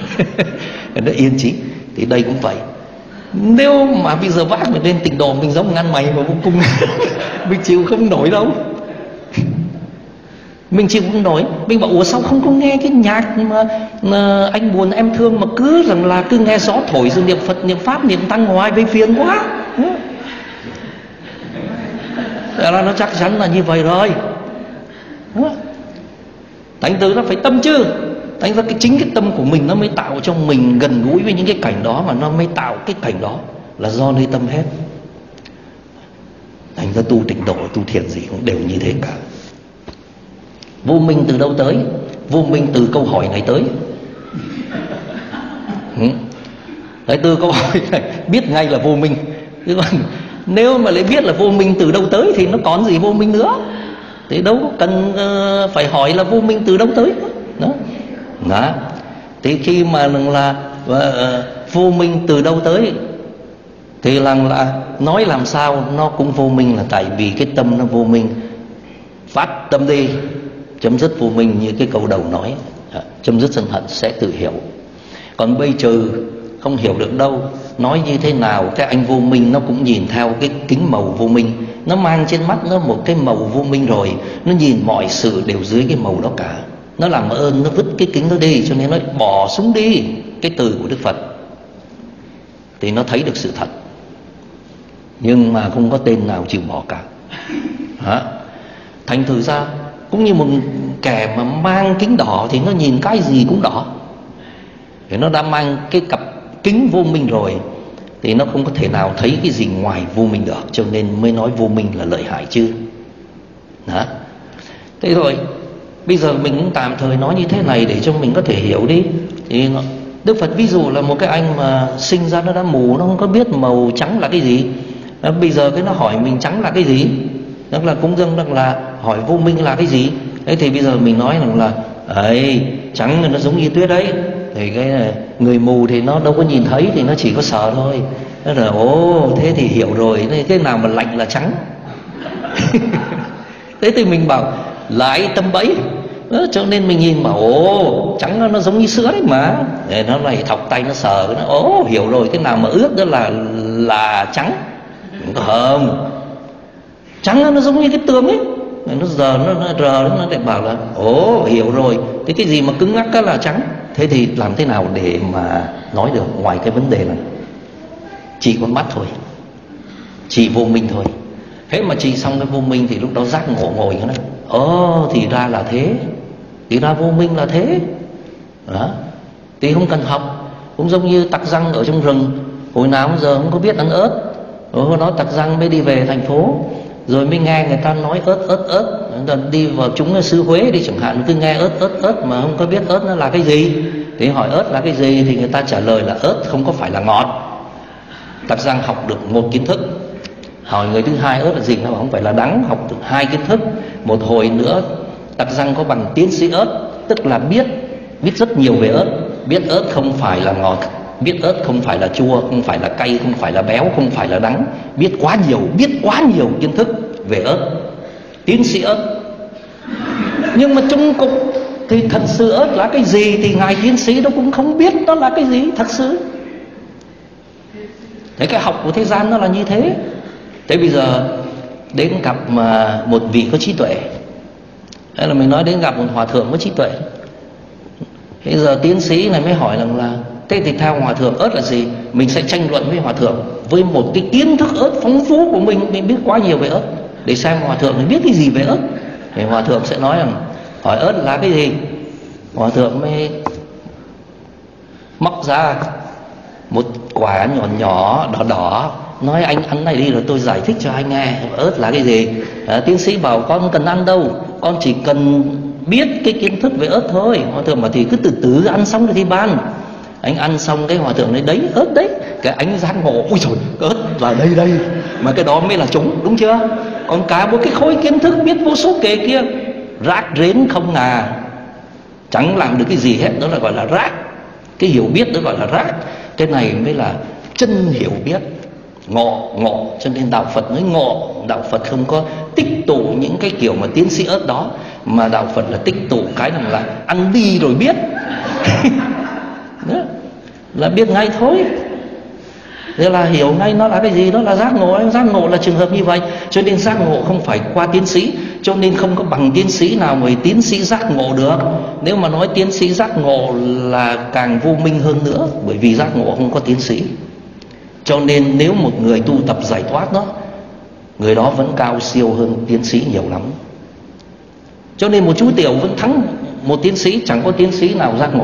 Nó yên trí. Thì đây cũng vậy. Nếu mà bây giờ vác mình lên tịnh độ, mình giống ngăn mày mà vô cung mình chịu không nổi đâu. Mình chịu không nổi. Mình bảo ủa sao không có nghe cái nhạc mà, mà anh buồn em thương, mà cứ rằng là cứ nghe gió thổi rồi niệm Phật niệm Pháp niệm Tăng hoài với phiền quá. Đó là nó chắc chắn là như vậy rồi. Thành từ nó phải tâm chứ. Thành ra cái chính cái tâm của mình nó mới tạo cho mình gần gũi với những cái cảnh đó, mà nó mới tạo cái cảnh đó là do nơi tâm hết. Thành ra tu tịnh độ, tu thiền gì cũng đều như thế cả. Vô minh từ đâu tới? Vô minh từ câu hỏi này tới. Đấy, từ câu hỏi này biết ngay là vô minh. Chứ còn nếu mà lại biết là vô minh từ đâu tới thì nó còn gì vô minh nữa. Thì đâu có cần uh, phải hỏi là vô minh từ đâu tới đó. Đó. Thì khi mà là uh, vô minh từ đâu tới thì là, là nói làm sao nó cũng vô minh, là tại vì cái tâm nó vô minh. Phát tâm đi, chấm dứt vô minh, như cái câu đầu nói, chấm dứt sân hận sẽ tự hiểu. Còn bây trừ không hiểu được đâu, nói như thế nào cái anh vô minh nó cũng nhìn theo cái kính màu vô minh. Nó mang trên mắt nó một cái màu vô minh rồi, nó nhìn mọi sự đều dưới cái màu đó cả. Nó làm ơn nó vứt cái kính đó đi, cho nên nó bỏ xuống đi cái từ của Đức Phật, thì nó thấy được sự thật. Nhưng mà không có tên nào chịu bỏ cả. Hả? Thành thử ra cũng như một kẻ mà mang kính đỏ thì nó nhìn cái gì cũng đỏ. Thì nó đã mang cái cặp kính vô minh rồi thì nó không có thể nào thấy cái gì ngoài vô minh được, cho nên mới nói vô minh là lợi hại chứ. Đó. Thế rồi bây giờ mình cũng tạm thời nói như thế này để cho mình có thể hiểu đi. Thì Đức Phật ví dụ là một cái anh mà sinh ra nó đã mù, nó không có biết màu trắng là cái gì. Đó, bây giờ cái nó hỏi mình trắng là cái gì, đó là cũng dâng rằng là hỏi vô minh là cái gì. Thế thì bây giờ mình nói rằng là ấy trắng nó giống như tuyết đấy. Thì cái người mù thì nó đâu có nhìn thấy, thì nó chỉ có sờ thôi. Đó là ồ thế thì hiểu rồi, thế nào mà lạnh là trắng. Thế thì mình bảo lại tâm bẫy. Đó, cho nên mình nhìn bảo ồ trắng nó, nó giống như sữa đấy mà. Để nó lại thọc tay nó sờ, nó ồ hiểu rồi, cái nào mà ướt đó là là trắng. Không, trắng nó giống như cái tường ấy. Nó giờ nó, nó rờ nó lại bảo là ồ hiểu rồi, thế cái gì mà cứng ngắc đó là trắng. Thế thì làm thế nào để mà nói được ngoài cái vấn đề này? Chỉ con mắt thôi, chỉ vô minh thôi. Thế mà chỉ xong cái vô minh thì lúc đó giác ngộ ngồi cái này. Ồ thì ra là thế, thì ra vô minh là thế. Đó. Thì không cần học. Cũng giống như tặc răng ở trong rừng, hồi nào giờ không có biết ăn ớt. Hồi đó tặc răng mới đi về thành phố, rồi mới nghe người ta nói ớt ớt ớt. Đi vào chúng sư Huế đi chẳng hạn, cứ nghe ớt ớt ớt mà không có biết ớt nó là cái gì. Thì hỏi ớt là cái gì thì người ta trả lời là ớt không có phải là ngọt. Tặc răng học được một kiến thức. Hỏi người thứ hai ớt là gì, nó không phải là đắng, học được hai kiến thức. Một hồi nữa tặc răng có bằng tiến sĩ ớt, tức là biết biết rất nhiều về ớt. Biết ớt không phải là ngọt, biết ớt không phải là chua, không phải là cay, không phải là béo, không phải là đắng. Biết quá nhiều, biết quá nhiều kiến thức về ớt, tiến sĩ ớt. Nhưng mà chung cục thì thật sự ớt là cái gì thì ngài tiến sĩ đó cũng không biết nó là cái gì thật sự. Thế cái học của thế gian nó là như thế. Thế bây giờ đến gặp mà một vị có trí tuệ, hay là mình nói đến gặp một hòa thượng có trí tuệ. Bây giờ tiến sĩ này mới hỏi rằng là thế thì theo hòa thượng ớt là gì? Mình sẽ tranh luận với hòa thượng với một cái kiến thức ớt phong phú của mình, mình biết quá nhiều về ớt, để xem hòa thượng mình biết cái gì về ớt. Thì hòa thượng sẽ nói rằng hỏi ớt là cái gì. Hòa thượng mới móc ra một quả nhỏ nhỏ đỏ đỏ, nói anh ăn này đi rồi tôi giải thích cho anh nghe ớt là cái gì. À, tiến sĩ bảo con không cần ăn đâu, con chỉ cần biết cái kiến thức về ớt thôi. Hòa thượng bảo thì cứ từ từ ăn xong rồi thì ban. Anh ăn xong cái hòa thượng nói đấy ớt đấy. Cái ánh giác ngộ, ui trời, ớt là đây đây, mà cái đó mới là chúng, đúng chưa? Còn cả một cái khối kiến thức biết vô số kể kia rác rến không à, chẳng làm được cái gì hết, đó là gọi là rác. Cái hiểu biết đó gọi là rác. Cái này mới là chân hiểu biết, ngộ ngộ. Cho nên đạo Phật nói ngộ. Đạo Phật không có tích tụ những cái kiểu mà tiến sĩ ớt đó, mà đạo Phật là tích tụ cái rằng là ăn đi rồi biết. Đó, là biết ngay thôi. Thế là hiểu ngay nó là cái gì, đó là giác ngộ. Giác ngộ là trường hợp như vậy. Cho nên giác ngộ không phải qua tiến sĩ. Cho nên không có bằng tiến sĩ nào mà tiến sĩ giác ngộ được. Nếu mà nói tiến sĩ giác ngộ là càng vô minh hơn nữa, bởi vì giác ngộ không có tiến sĩ. Cho nên nếu một người tu tập giải thoát đó, người đó vẫn cao siêu hơn tiến sĩ nhiều lắm. Cho nên một chú tiểu vẫn thắng một tiến sĩ, chẳng có tiến sĩ nào giác ngộ.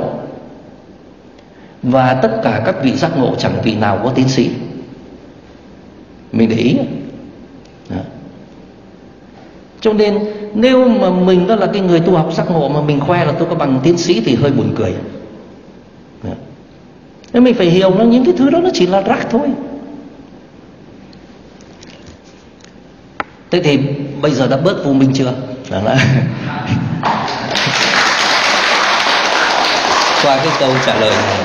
Và tất cả các vị giác ngộ chẳng vị nào có tiến sĩ. Mình để ý đó. Cho nên nếu mà mình đó là cái người tu học giác ngộ mà mình khoe là tôi có bằng tiến sĩ thì hơi buồn cười. Nên mình phải hiểu nó, những cái thứ đó nó chỉ là rác thôi. Thế thì bây giờ đã bớt vô minh chưa? Đó là qua cái câu trả lời này.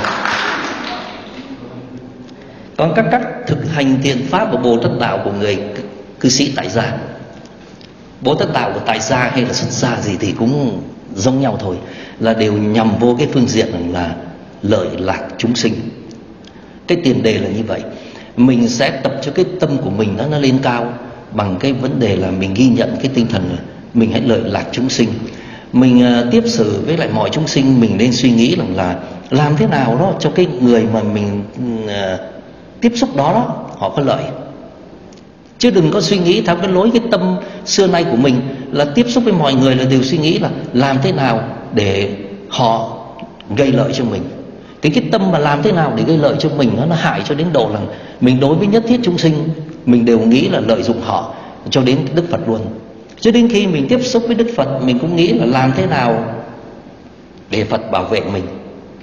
Còn các cách thực hành thiện pháp và Bồ Tát đạo của người cư sĩ tại gia, Bồ Tát đạo của tại gia hay là xuất gia gì thì cũng giống nhau thôi, là đều nhằm vô cái phương diện là lợi lạc chúng sinh. Cái tiền đề là như vậy. Mình sẽ tập cho cái tâm của mình nó, nó lên cao bằng cái vấn đề là mình ghi nhận cái tinh thần là mình hãy lợi lạc chúng sinh. Mình uh, tiếp xử với lại mọi chúng sinh, mình nên suy nghĩ rằng là làm thế nào đó cho cái người mà mình uh, tiếp xúc đó, đó họ có lợi. Chứ đừng có suy nghĩ theo cái lối cái tâm xưa nay của mình là tiếp xúc với mọi người là đều suy nghĩ là làm thế nào để họ gây lợi cho mình. Cái cái tâm mà làm thế nào để gây lợi cho mình nó, nó hại cho đến độ là mình đối với nhất thiết chúng sinh mình đều nghĩ là lợi dụng họ cho đến Đức Phật luôn. Cho đến khi mình tiếp xúc với Đức Phật mình cũng nghĩ là làm thế nào để Phật bảo vệ mình,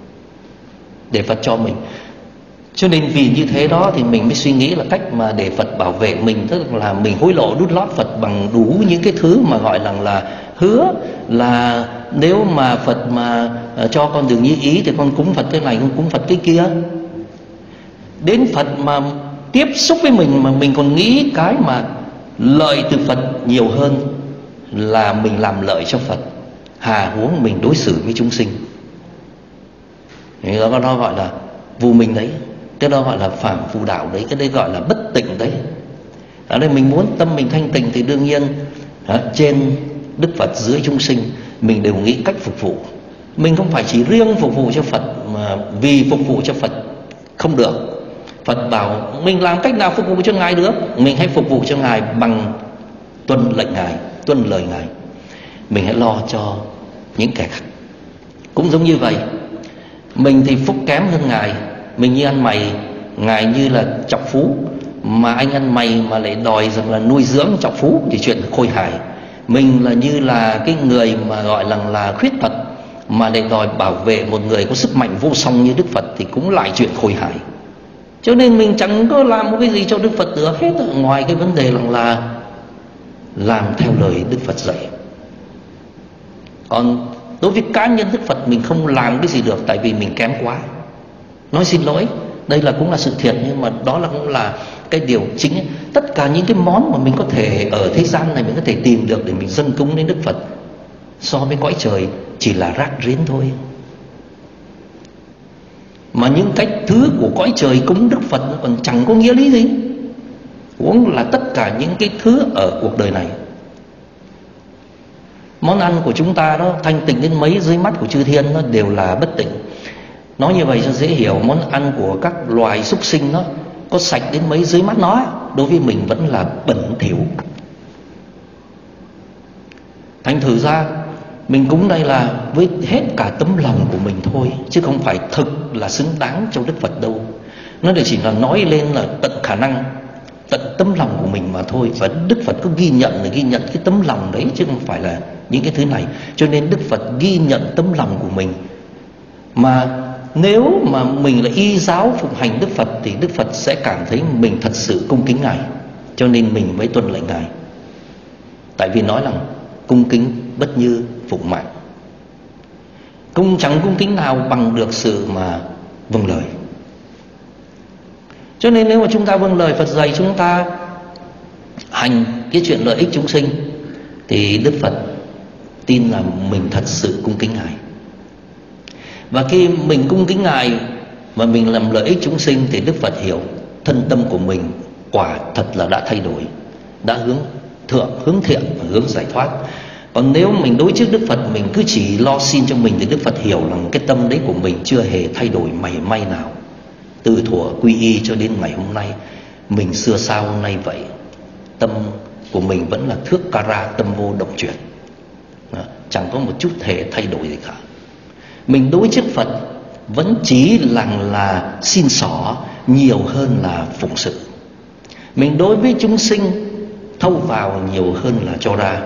để Phật cho mình. Cho nên vì như thế đó thì mình mới suy nghĩ là cách mà để Phật bảo vệ mình, tức là mình hối lộ đút lót Phật bằng đủ những cái thứ mà gọi là là hứa là nếu mà Phật mà cho con đường như ý thì con cúng Phật cái này, con cúng Phật cái kia. Đến Phật mà tiếp xúc với mình mà mình còn nghĩ cái mà lợi từ Phật nhiều hơn là mình làm lợi cho Phật, hà huống mình đối xử với chúng sinh. Thì đó, đó gọi là vô minh đấy, cái đó gọi là phàm phu đạo đấy, cái đấy gọi là bất tịnh đấy. Ở đây mình muốn tâm mình thanh tịnh thì đương nhiên trên Đức Phật dưới chúng sinh mình đều nghĩ cách phục vụ. Mình không phải chỉ riêng phục vụ cho Phật mà vì phục vụ cho Phật không được. Phật bảo mình làm cách nào phục vụ cho Ngài được, mình hãy phục vụ cho Ngài bằng tuân lệnh Ngài, tuân lời Ngài. Mình hãy lo cho những kẻ khác. Cũng giống như vậy, mình thì phúc kém hơn Ngài, mình như ăn mày, Ngài như là trọc phú, mà anh ăn mày mà lại đòi rằng là nuôi dưỡng trọc phú thì chuyện khôi hài. Mình là như là cái người mà gọi là là khuyết tật mà lại đòi bảo vệ một người có sức mạnh vô song như Đức Phật thì cũng lại chuyện khôi hài. Cho nên mình chẳng có làm một cái gì cho Đức Phật được hết, ngoài cái vấn đề là, là làm theo lời Đức Phật dạy. Còn đối với cá nhân Đức Phật mình không làm cái gì được, tại vì mình kém quá. Nói xin lỗi, đây là cũng là sự thiệt, nhưng mà đó là cũng là cái điều chính ấy. Tất cả những cái món mà mình có thể ở thế gian này mình có thể tìm được để mình dâng cúng đến Đức Phật, so với cõi trời chỉ là rác rến thôi. Mà những cách thứ của cõi trời cúng Đức Phật nó còn chẳng có nghĩa lý gì, huống là tất cả những cái thứ ở cuộc đời này. Món ăn của chúng ta đó thanh tịnh đến mấy dưới mắt của chư thiên nó đều là bất tịnh. Nói như vậy cho dễ hiểu, món ăn của các loài súc sinh nó có sạch đến mấy dưới mắt nó, đối với mình vẫn là bẩn thỉu. Thành thử ra mình cúng đây là với hết cả tấm lòng của mình thôi, chứ không phải thực là xứng đáng cho Đức Phật đâu. Nó để chỉ là nói lên là tận khả năng, tận tấm lòng của mình mà thôi. Và Đức Phật có ghi nhận là ghi nhận cái tấm lòng đấy, chứ không phải là những cái thứ này. Cho nên Đức Phật ghi nhận tấm lòng của mình. Mà nếu mà mình là y giáo phụng hành Đức Phật thì Đức Phật sẽ cảm thấy mình thật sự cung kính Ngài, cho nên mình mới tuân lệnh Ngài. Tại vì nói rằng cung kính bất như phụng mạng. Cung chẳng cung kính nào bằng được sự mà vâng lời. Cho nên nếu mà chúng ta vâng lời Phật dạy, chúng ta hành cái chuyện lợi ích chúng sinh thì Đức Phật tin là mình thật sự cung kính Ngài. Và khi mình cung kính Ngài và mình làm lợi ích chúng sinh thì Đức Phật hiểu thân tâm của mình quả thật là đã thay đổi, đã hướng thượng, hướng thiện và hướng giải thoát. Còn nếu mình đối trước Đức Phật mình cứ chỉ lo xin cho mình thì Đức Phật hiểu rằng cái tâm đấy của mình chưa hề thay đổi mảy may nào. Từ thuở quy y cho đến ngày hôm nay, mình xưa sao hôm nay vậy, tâm của mình vẫn là thước Kara, tâm vô động chuyển, chẳng có một chút thể thay đổi gì cả. Mình đối trước Phật vẫn chỉ là, là xin xỏ nhiều hơn là phụng sự. Mình đối với chúng sinh thâu vào nhiều hơn là cho ra.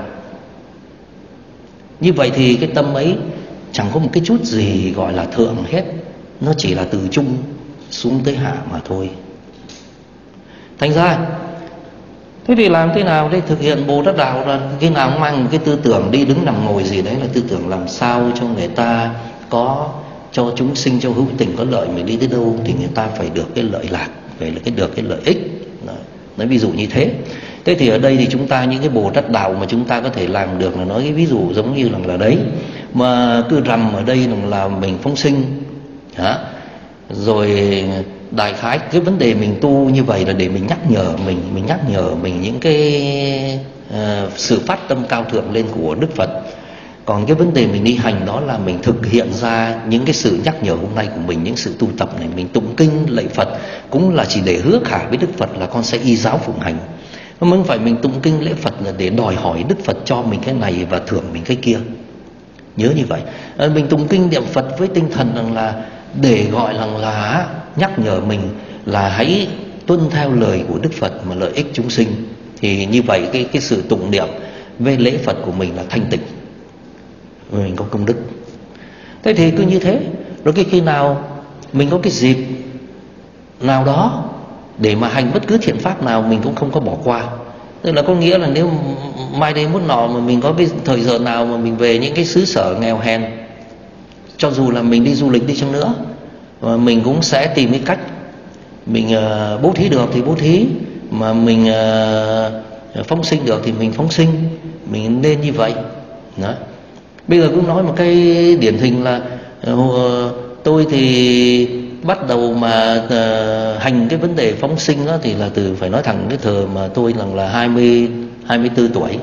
Như vậy thì cái tâm ấy chẳng có một cái chút gì gọi là thượng hết, nó chỉ là từ trung xuống tới hạ mà thôi. Thành ra thế thì làm thế nào để thực hiện Bồ Tát đạo, là cái nào cũng mang một cái tư tưởng đi đứng nằm ngồi gì đấy, là tư tưởng làm sao cho người ta có, cho chúng sinh, cho hữu tình có lợi, mình đi tới đâu thì người ta phải được cái lợi lạc, phải là cái được cái lợi ích. Nói ví dụ như thế. Thế thì ở đây thì chúng ta những cái Bồ Tát đạo mà chúng ta có thể làm được là nói cái ví dụ giống như là, là đấy mà cứ rằm ở đây là mình phóng sinh hả? Rồi đại khái cái vấn đề mình tu như vậy là để mình nhắc nhở mình mình nhắc nhở mình những cái uh, sự phát tâm cao thượng lên của Đức Phật. Còn cái vấn đề mình đi hành đó là mình thực hiện ra những cái sự nhắc nhở hôm nay của mình, những sự tu tập này. Mình tụng kinh lạy Phật cũng là chỉ để hứa khả với Đức Phật là con sẽ y giáo phụng hành. Không không phải mình tụng kinh lễ Phật là để đòi hỏi Đức Phật cho mình cái này và thưởng mình cái kia. Nhớ như vậy. À, mình tụng kinh niệm Phật với tinh thần rằng là để gọi rằng là nhắc nhở mình là hãy tuân theo lời của Đức Phật mà lợi ích chúng sinh. Thì như vậy cái cái sự tụng niệm về lễ Phật của mình là thanh tịnh, mình có công đức. Thế thì cứ như thế. Rồi cái khi nào mình có cái dịp nào đó để mà hành bất cứ thiện pháp nào mình cũng không có bỏ qua. Tức là có nghĩa là nếu mai đây mốt nọ mà mình có cái thời giờ nào mà mình về những cái xứ sở nghèo hèn, cho dù là mình đi du lịch đi chăng nữa, mà mình cũng sẽ tìm cái cách mình uh, bố thí được thì bố thí, mà mình uh, phóng sinh được thì mình phóng sinh, mình nên như vậy. Đó. Bây giờ cũng nói một cái điển hình là uh, tôi thì bắt đầu mà uh, hành cái vấn đề phóng sinh đó thì là từ, phải nói thẳng cái thời mà tôi là, là hai mươi, hai mươi tư tuổi.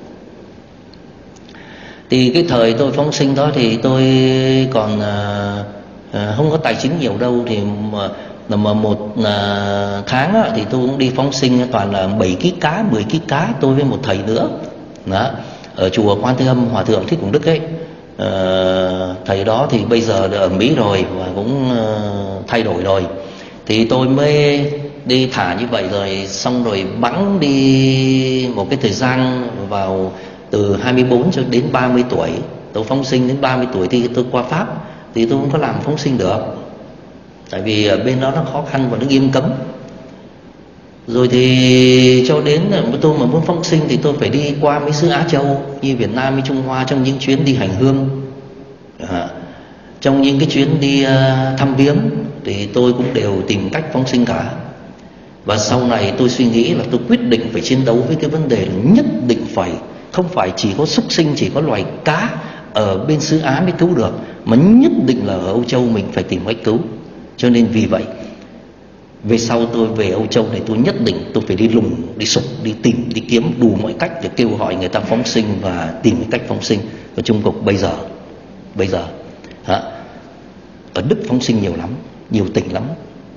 Thì cái thời tôi phóng sinh đó thì tôi còn uh, uh, không có tài chính nhiều đâu. Thì mà, mà một uh, tháng đó, thì tôi cũng đi phóng sinh toàn là bảy ký cá, mười ký cá, tôi với một thầy nữa. Đó. Ở chùa Quan Thế Âm Hòa Thượng Thích Quảng Đức ấy. Uh, thầy đó thì bây giờ ở Mỹ rồi và cũng uh, thay đổi rồi. Thì tôi mới đi thả như vậy rồi xong rồi bẵng đi một cái thời gian vào từ hai mươi bốn cho đến ba mươi tuổi. Tôi phóng sinh đến ba mươi tuổi thì tôi qua Pháp thì tôi không có làm phóng sinh được, tại vì ở bên đó nó khó khăn và nó nghiêm cấm. Rồi thì cho đến tôi mà muốn phóng sinh thì tôi phải đi qua mấy xứ Á Châu như Việt Nam, như Trung Hoa, trong những chuyến đi hành hương, à, trong những cái chuyến đi uh, thăm viếng thì tôi cũng đều tìm cách phóng sinh cả. Và sau này tôi suy nghĩ là tôi quyết định phải chiến đấu với cái vấn đề là nhất định phải, không phải chỉ có súc sinh, chỉ có loài cá ở bên xứ Á mới cứu được, mà nhất định là ở Âu Châu mình phải tìm cách cứu. Cho nên vì vậy về sau tôi về Âu Châu này tôi nhất định tôi phải đi lùng, đi sục, đi tìm, đi kiếm đủ mọi cách để kêu gọi người ta phóng sinh và tìm cái cách phóng sinh. Ở Trung Quốc bây giờ bây giờ hả? Ở Đức phóng sinh nhiều lắm, nhiều tỉnh lắm.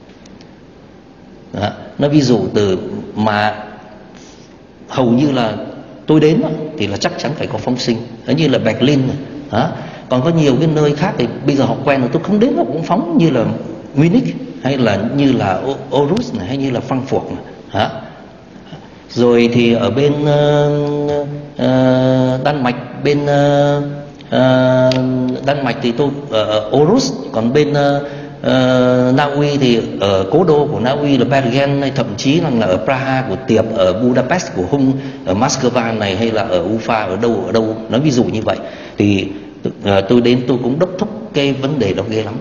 Đó. Nó ví dụ từ mà hầu như là tôi đến đó, thì là chắc chắn phải có phóng sinh. Giống như là Berlin này. Đó. Còn có nhiều cái nơi khác thì bây giờ họ quen rồi, tôi không đến nó cũng phóng, như là Munich hay là như là Aarhus này, hay như là Frankfurt này. Đó. Rồi thì ở bên uh, uh, Đan Mạch, bên uh, uh, Đan Mạch thì tôi ở uh, Aarhus, còn bên uh, uh, Na Uy thì ở cố đô của Na Uy là Bergen, hay thậm chí là ở Praha của Tiệp, ở Budapest của Hung, ở Moscow này, hay là ở Ufa, ở đâu ở đâu, nói ví dụ như vậy. Thì uh, tôi đến tôi cũng đốc thúc cái vấn đề đó ghê lắm.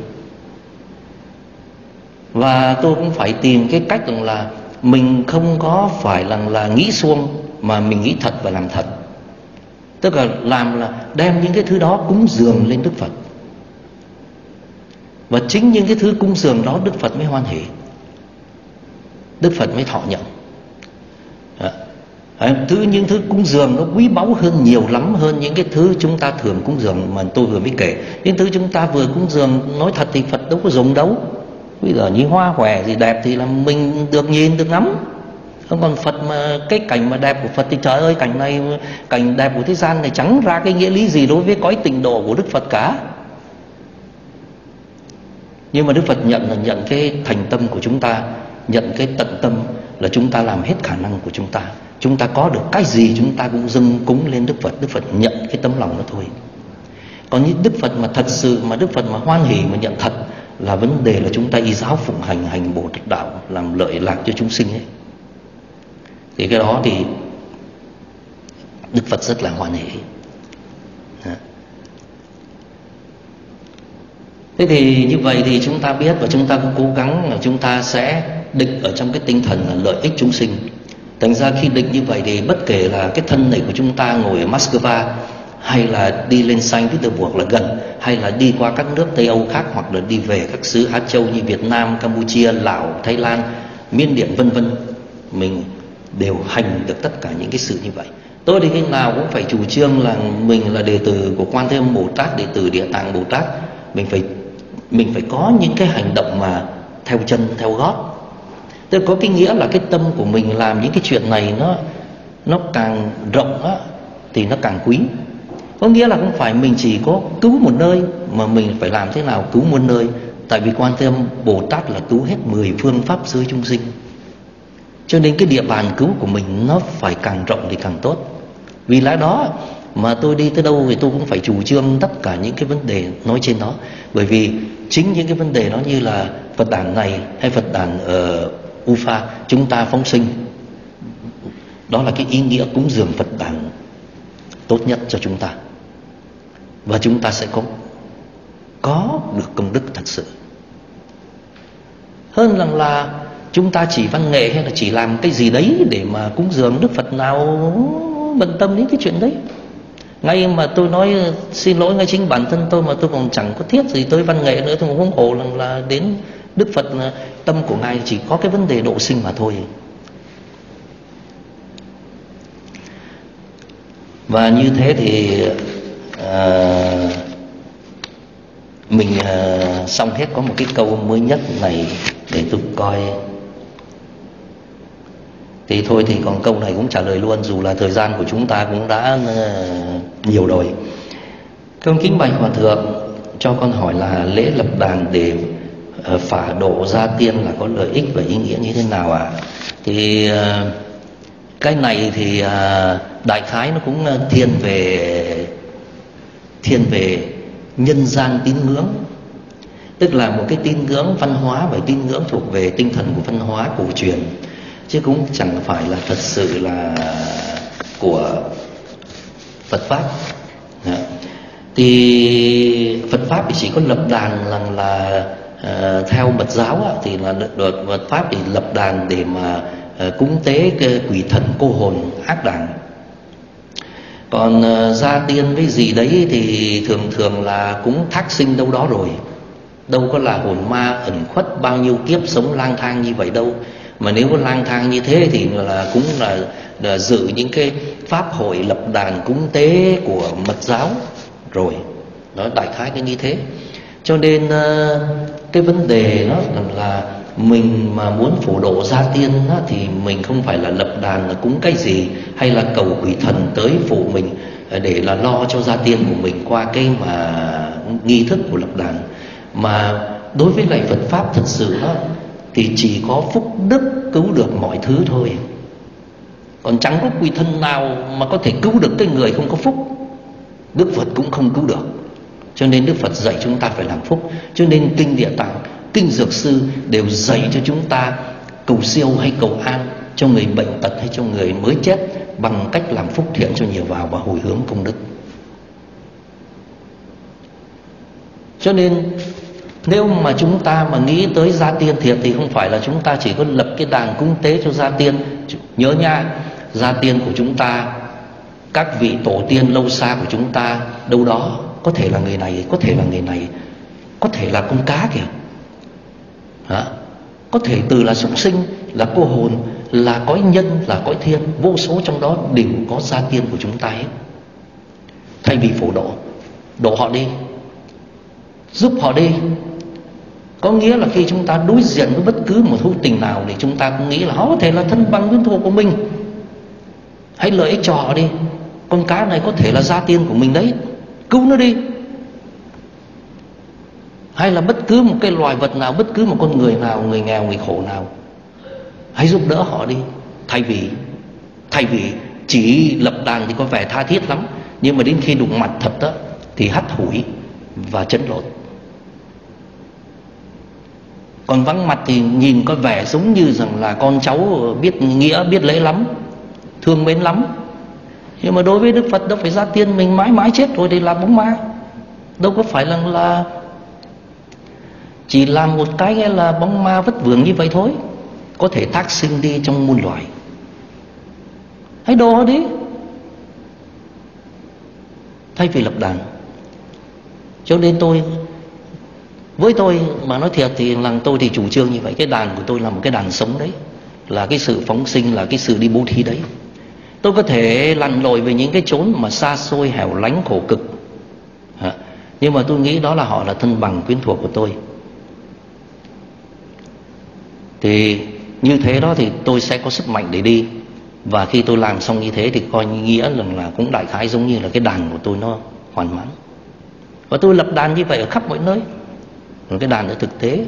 Và tôi cũng phải tìm cái cách rằng là mình không có phải là, là nghĩ suông, mà mình nghĩ thật và làm thật. Tức là làm là đem những cái thứ đó cúng dường lên Đức Phật. Và chính những cái thứ cúng dường đó Đức Phật mới hoan hỷ, Đức Phật mới thọ nhận. Đấy, thứ những thứ cúng dường nó quý báu hơn, nhiều lắm hơn những cái thứ chúng ta thường cúng dường mà tôi vừa mới kể. Những thứ chúng ta vừa cúng dường nói thật thì Phật đâu có dùng đâu. Bây giờ như hoa hòe gì đẹp thì là mình được nhìn được ngắm. Không còn Phật mà cái cảnh mà đẹp của Phật thì trời ơi, cảnh này, cảnh đẹp của thế gian này chẳng ra cái nghĩa lý gì đối với cõi tịnh độ của Đức Phật cả. Nhưng mà Đức Phật nhận là nhận cái thành tâm của chúng ta, nhận cái tận tâm là chúng ta làm hết khả năng của chúng ta. Chúng ta có được cái gì chúng ta cũng dâng cúng lên Đức Phật. Đức Phật nhận cái tấm lòng đó thôi. Còn như Đức Phật mà thật sự, mà Đức Phật mà hoan hỷ mà nhận thật là vấn đề là chúng ta y giáo phụng hành, hành Bồ Tát đạo, làm lợi lạc cho chúng sinh ấy. Thì cái đó thì Đức Phật rất là hoan hỷ. Thế thì như vậy thì chúng ta biết, và chúng ta cũng cố gắng là chúng ta sẽ định ở trong cái tinh thần là lợi ích chúng sinh. Thành ra khi định như vậy thì bất kể là cái thân này của chúng ta ngồi ở Moscow, hay là đi lên Saint Petersburg là gần, hay là đi qua các nước Tây Âu khác, hoặc là đi về các xứ Á Châu như Việt Nam, Campuchia, Lào, Thái Lan, Miến Điện vân vân, mình đều hành được tất cả những cái sự như vậy. Tôi thì khi nào cũng phải chủ trương là mình là đệ tử của Quan Thế Âm Bồ Tát, đệ tử Địa Tạng Bồ Tát, mình phải mình phải có những cái hành động mà theo chân theo gót. Tức có cái nghĩa là cái tâm của mình làm những cái chuyện này nó nó càng rộng á, thì nó càng quý. Có nghĩa là không phải mình chỉ có cứu một nơi, mà mình phải làm thế nào cứu muôn nơi. Tại vì Quan Thế Âm Bồ Tát là cứu hết mười phương pháp giới chúng sinh, cho nên cái địa bàn cứu của mình nó phải càng rộng thì càng tốt. Vì lẽ đó mà tôi đi tới đâu thì tôi cũng phải chủ trương tất cả những cái vấn đề nói trên đó. Bởi vì chính những cái vấn đề đó, như là Phật đản này hay Phật đản ở Ufa, chúng ta phóng sinh, đó là cái ý nghĩa cúng dường Phật đản tốt nhất cho chúng ta, và chúng ta sẽ có có được công đức thật sự, hơn rằng là chúng ta chỉ văn nghệ hay là chỉ làm cái gì đấy để mà cúng dường Đức Phật nào bận tâm đến cái chuyện đấy. Ngay mà tôi nói xin lỗi, ngay chính bản thân tôi mà tôi còn chẳng có thiết gì tới văn nghệ nữa, tôi cũng không khổ rằng là đến Đức Phật, tâm của Ngài chỉ có cái vấn đề độ sinh mà thôi. Và như thế thì à, mình à, xong hết. Có một cái câu mới nhất này để tôi coi. Thì thôi thì còn câu này cũng trả lời luôn, dù là thời gian của chúng ta cũng đã uh, nhiều rồi. Con kính bạch Hòa Thượng, cho con hỏi là lễ lập đàn để uh, phả độ gia tiên là có lợi ích và ý nghĩa như thế nào ạ? À? Thì uh, cái này thì uh, đại khái nó cũng uh, thiên về thiên về nhân gian tín ngưỡng, tức là một cái tín ngưỡng văn hóa và tín ngưỡng thuộc về tinh thần của văn hóa cổ truyền, chứ cũng chẳng phải là thật sự là của Phật Pháp. Thì Phật Pháp thì chỉ có lập đàn rằng là uh, theo Mật giáo thì là được Phật Pháp thì lập đàn để mà uh, cúng tế cái quỷ thần cô hồn ác đàn. Còn uh, gia tiên với gì đấy thì thường thường là cũng thác sinh đâu đó rồi, đâu có là hồn ma ẩn khuất bao nhiêu kiếp sống lang thang như vậy đâu. Mà nếu có lang thang như thế thì là cũng là, là dự những cái pháp hội lập đàn cúng tế của Mật giáo rồi. Nó đại khái cái như thế. Cho nên cái vấn đề đó là mình mà muốn phổ độ gia tiên đó, thì mình không phải là lập đàn là cúng cái gì, hay là cầu quỷ thần tới phụ mình để là lo cho gia tiên của mình qua cái mà nghi thức của lập đàn. Mà đối với lại Phật Pháp thật sự đó, thì chỉ có phúc đức cứu được mọi thứ thôi. Còn chẳng có quỷ thần nào mà có thể cứu được cái người không có phúc. Đức Phật cũng không cứu được. Cho nên Đức Phật dạy chúng ta phải làm phúc. Cho nên kinh Địa Tạng, kinh Dược Sư đều dạy cho chúng ta cầu siêu hay cầu an cho người bệnh tật hay cho người mới chết bằng cách làm phúc thiện cho nhiều vào và hồi hướng công đức. Cho nên nếu mà chúng ta mà nghĩ tới gia tiên thiệt thì không phải là chúng ta chỉ có lập cái đàn cúng tế cho gia tiên. Nhớ nha, gia tiên của chúng ta, các vị tổ tiên lâu xa của chúng ta đâu đó, có thể là người này, có thể là người này, có thể là con cá kìa. Hả? Có thể từ là súc sinh, là cô hồn, là cõi nhân, là cõi thiên, vô số trong đó đều có gia tiên của chúng ta hết. Thay vì phổ độ, độ họ đi, giúp họ đi. Có nghĩa là khi chúng ta đối diện với bất cứ một hữu tình nào thì chúng ta cũng nghĩ là họ có thể là thân bằng quyến thuộc của mình, hãy lợi ích cho họ đi. Con cá này có thể là gia tiên của mình đấy, cứu nó đi. Hay là bất cứ một cái loài vật nào, bất cứ một con người nào, người nghèo, người khổ nào, hãy giúp đỡ họ đi. Thay vì Thay vì chỉ lập đàn thì có vẻ tha thiết lắm, nhưng mà đến khi đụng mặt thật đó thì hắt hủi và chấn lột. Còn vắng mặt thì nhìn có vẻ giống như rằng là con cháu biết nghĩa, biết lễ lắm, thương mến lắm. Nhưng mà đối với Đức Phật đâu phải gia tiên mình mãi mãi chết rồi để làm bóng ma. Đâu có phải là, là chỉ làm một cái nghe là bóng ma vất vưởng như vậy thôi. Có thể thác sinh đi trong muôn loài. Hãy độ đi. thay vì lập đàn. Cho nên tôi, với tôi mà nói thiệt thì là tôi thì chủ trương như vậy. Cái đàn của tôi là một cái đàn sống đấy, là cái sự phóng sinh, là cái sự đi bố thí đấy. Tôi có thể lặn lội về những cái chốn mà xa xôi hẻo lánh khổ cực, nhưng mà tôi nghĩ đó là họ là thân bằng quyến thuộc của tôi. Thì như thế đó thì tôi sẽ có sức mạnh để đi. Và khi tôi làm xong như thế thì coi nghĩa là, là cũng đại khái giống như là cái đàn của tôi nó hoàn mãn. Và tôi lập đàn như vậy ở khắp mọi nơi, một cái đàn ở thực tế.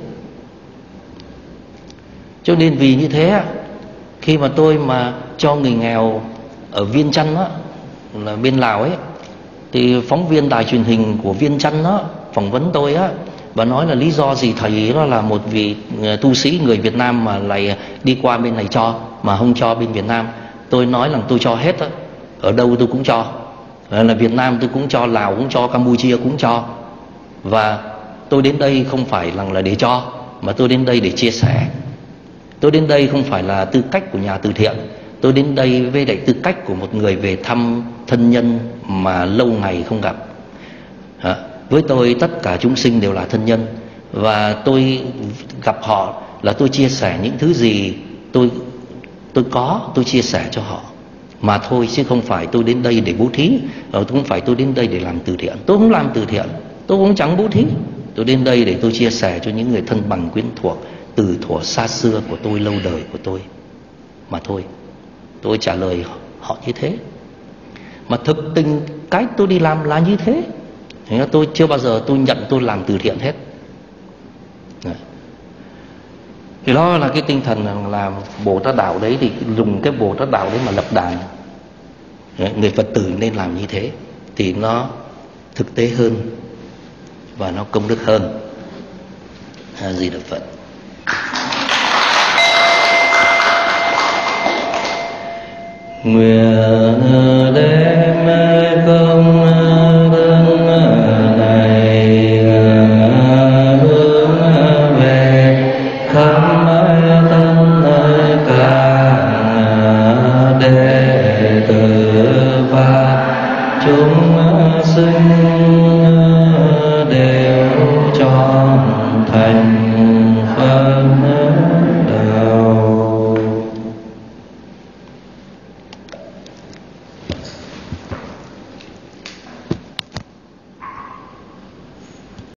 Cho nên vì như thế, khi mà tôi mà cho người nghèo ở Viêng Chăn đó, là bên Lào ấy, thì phóng viên đài truyền hình của Viêng Chăn đó phỏng vấn tôi á, và nói là lý do gì thầy đó là một vị tu sĩ người Việt Nam mà lại đi qua bên này cho, mà không cho bên Việt Nam. Tôi nói là tôi cho hết á, ở đâu tôi cũng cho, là Việt Nam tôi cũng cho, Lào cũng cho, Campuchia cũng cho. Và tôi đến đây không phải là, là để cho, mà tôi đến đây để chia sẻ. Tôi đến đây không phải là tư cách của nhà từ thiện, tôi đến đây với lại tư cách của một người về thăm thân nhân mà lâu ngày không gặp. à, Với tôi tất cả chúng sinh đều là thân nhân, và tôi gặp họ là tôi chia sẻ những thứ gì tôi tôi có, tôi chia sẻ cho họ mà thôi, chứ không phải tôi đến đây để bố thí, rồi không phải tôi đến đây để làm từ thiện. Tôi không làm từ thiện, tôi cũng chẳng bố thí. Tôi đến đây để tôi chia sẻ cho những người thân bằng quyến thuộc từ thuở xa xưa của tôi, lâu đời của tôi mà thôi. Tôi trả lời họ như thế. Mà thực tình cái tôi đi làm là như thế. Thế tôi chưa bao giờ tôi nhận tôi làm từ thiện hết. Thì đó là cái tinh thần là Bồ Tát Đạo đấy, thì dùng cái Bồ Tát Đạo đấy mà lập đàn. Người Phật tử nên làm như thế thì nó thực tế hơn và nó công đức hơn. A Di Đà Phật. Nguyện đến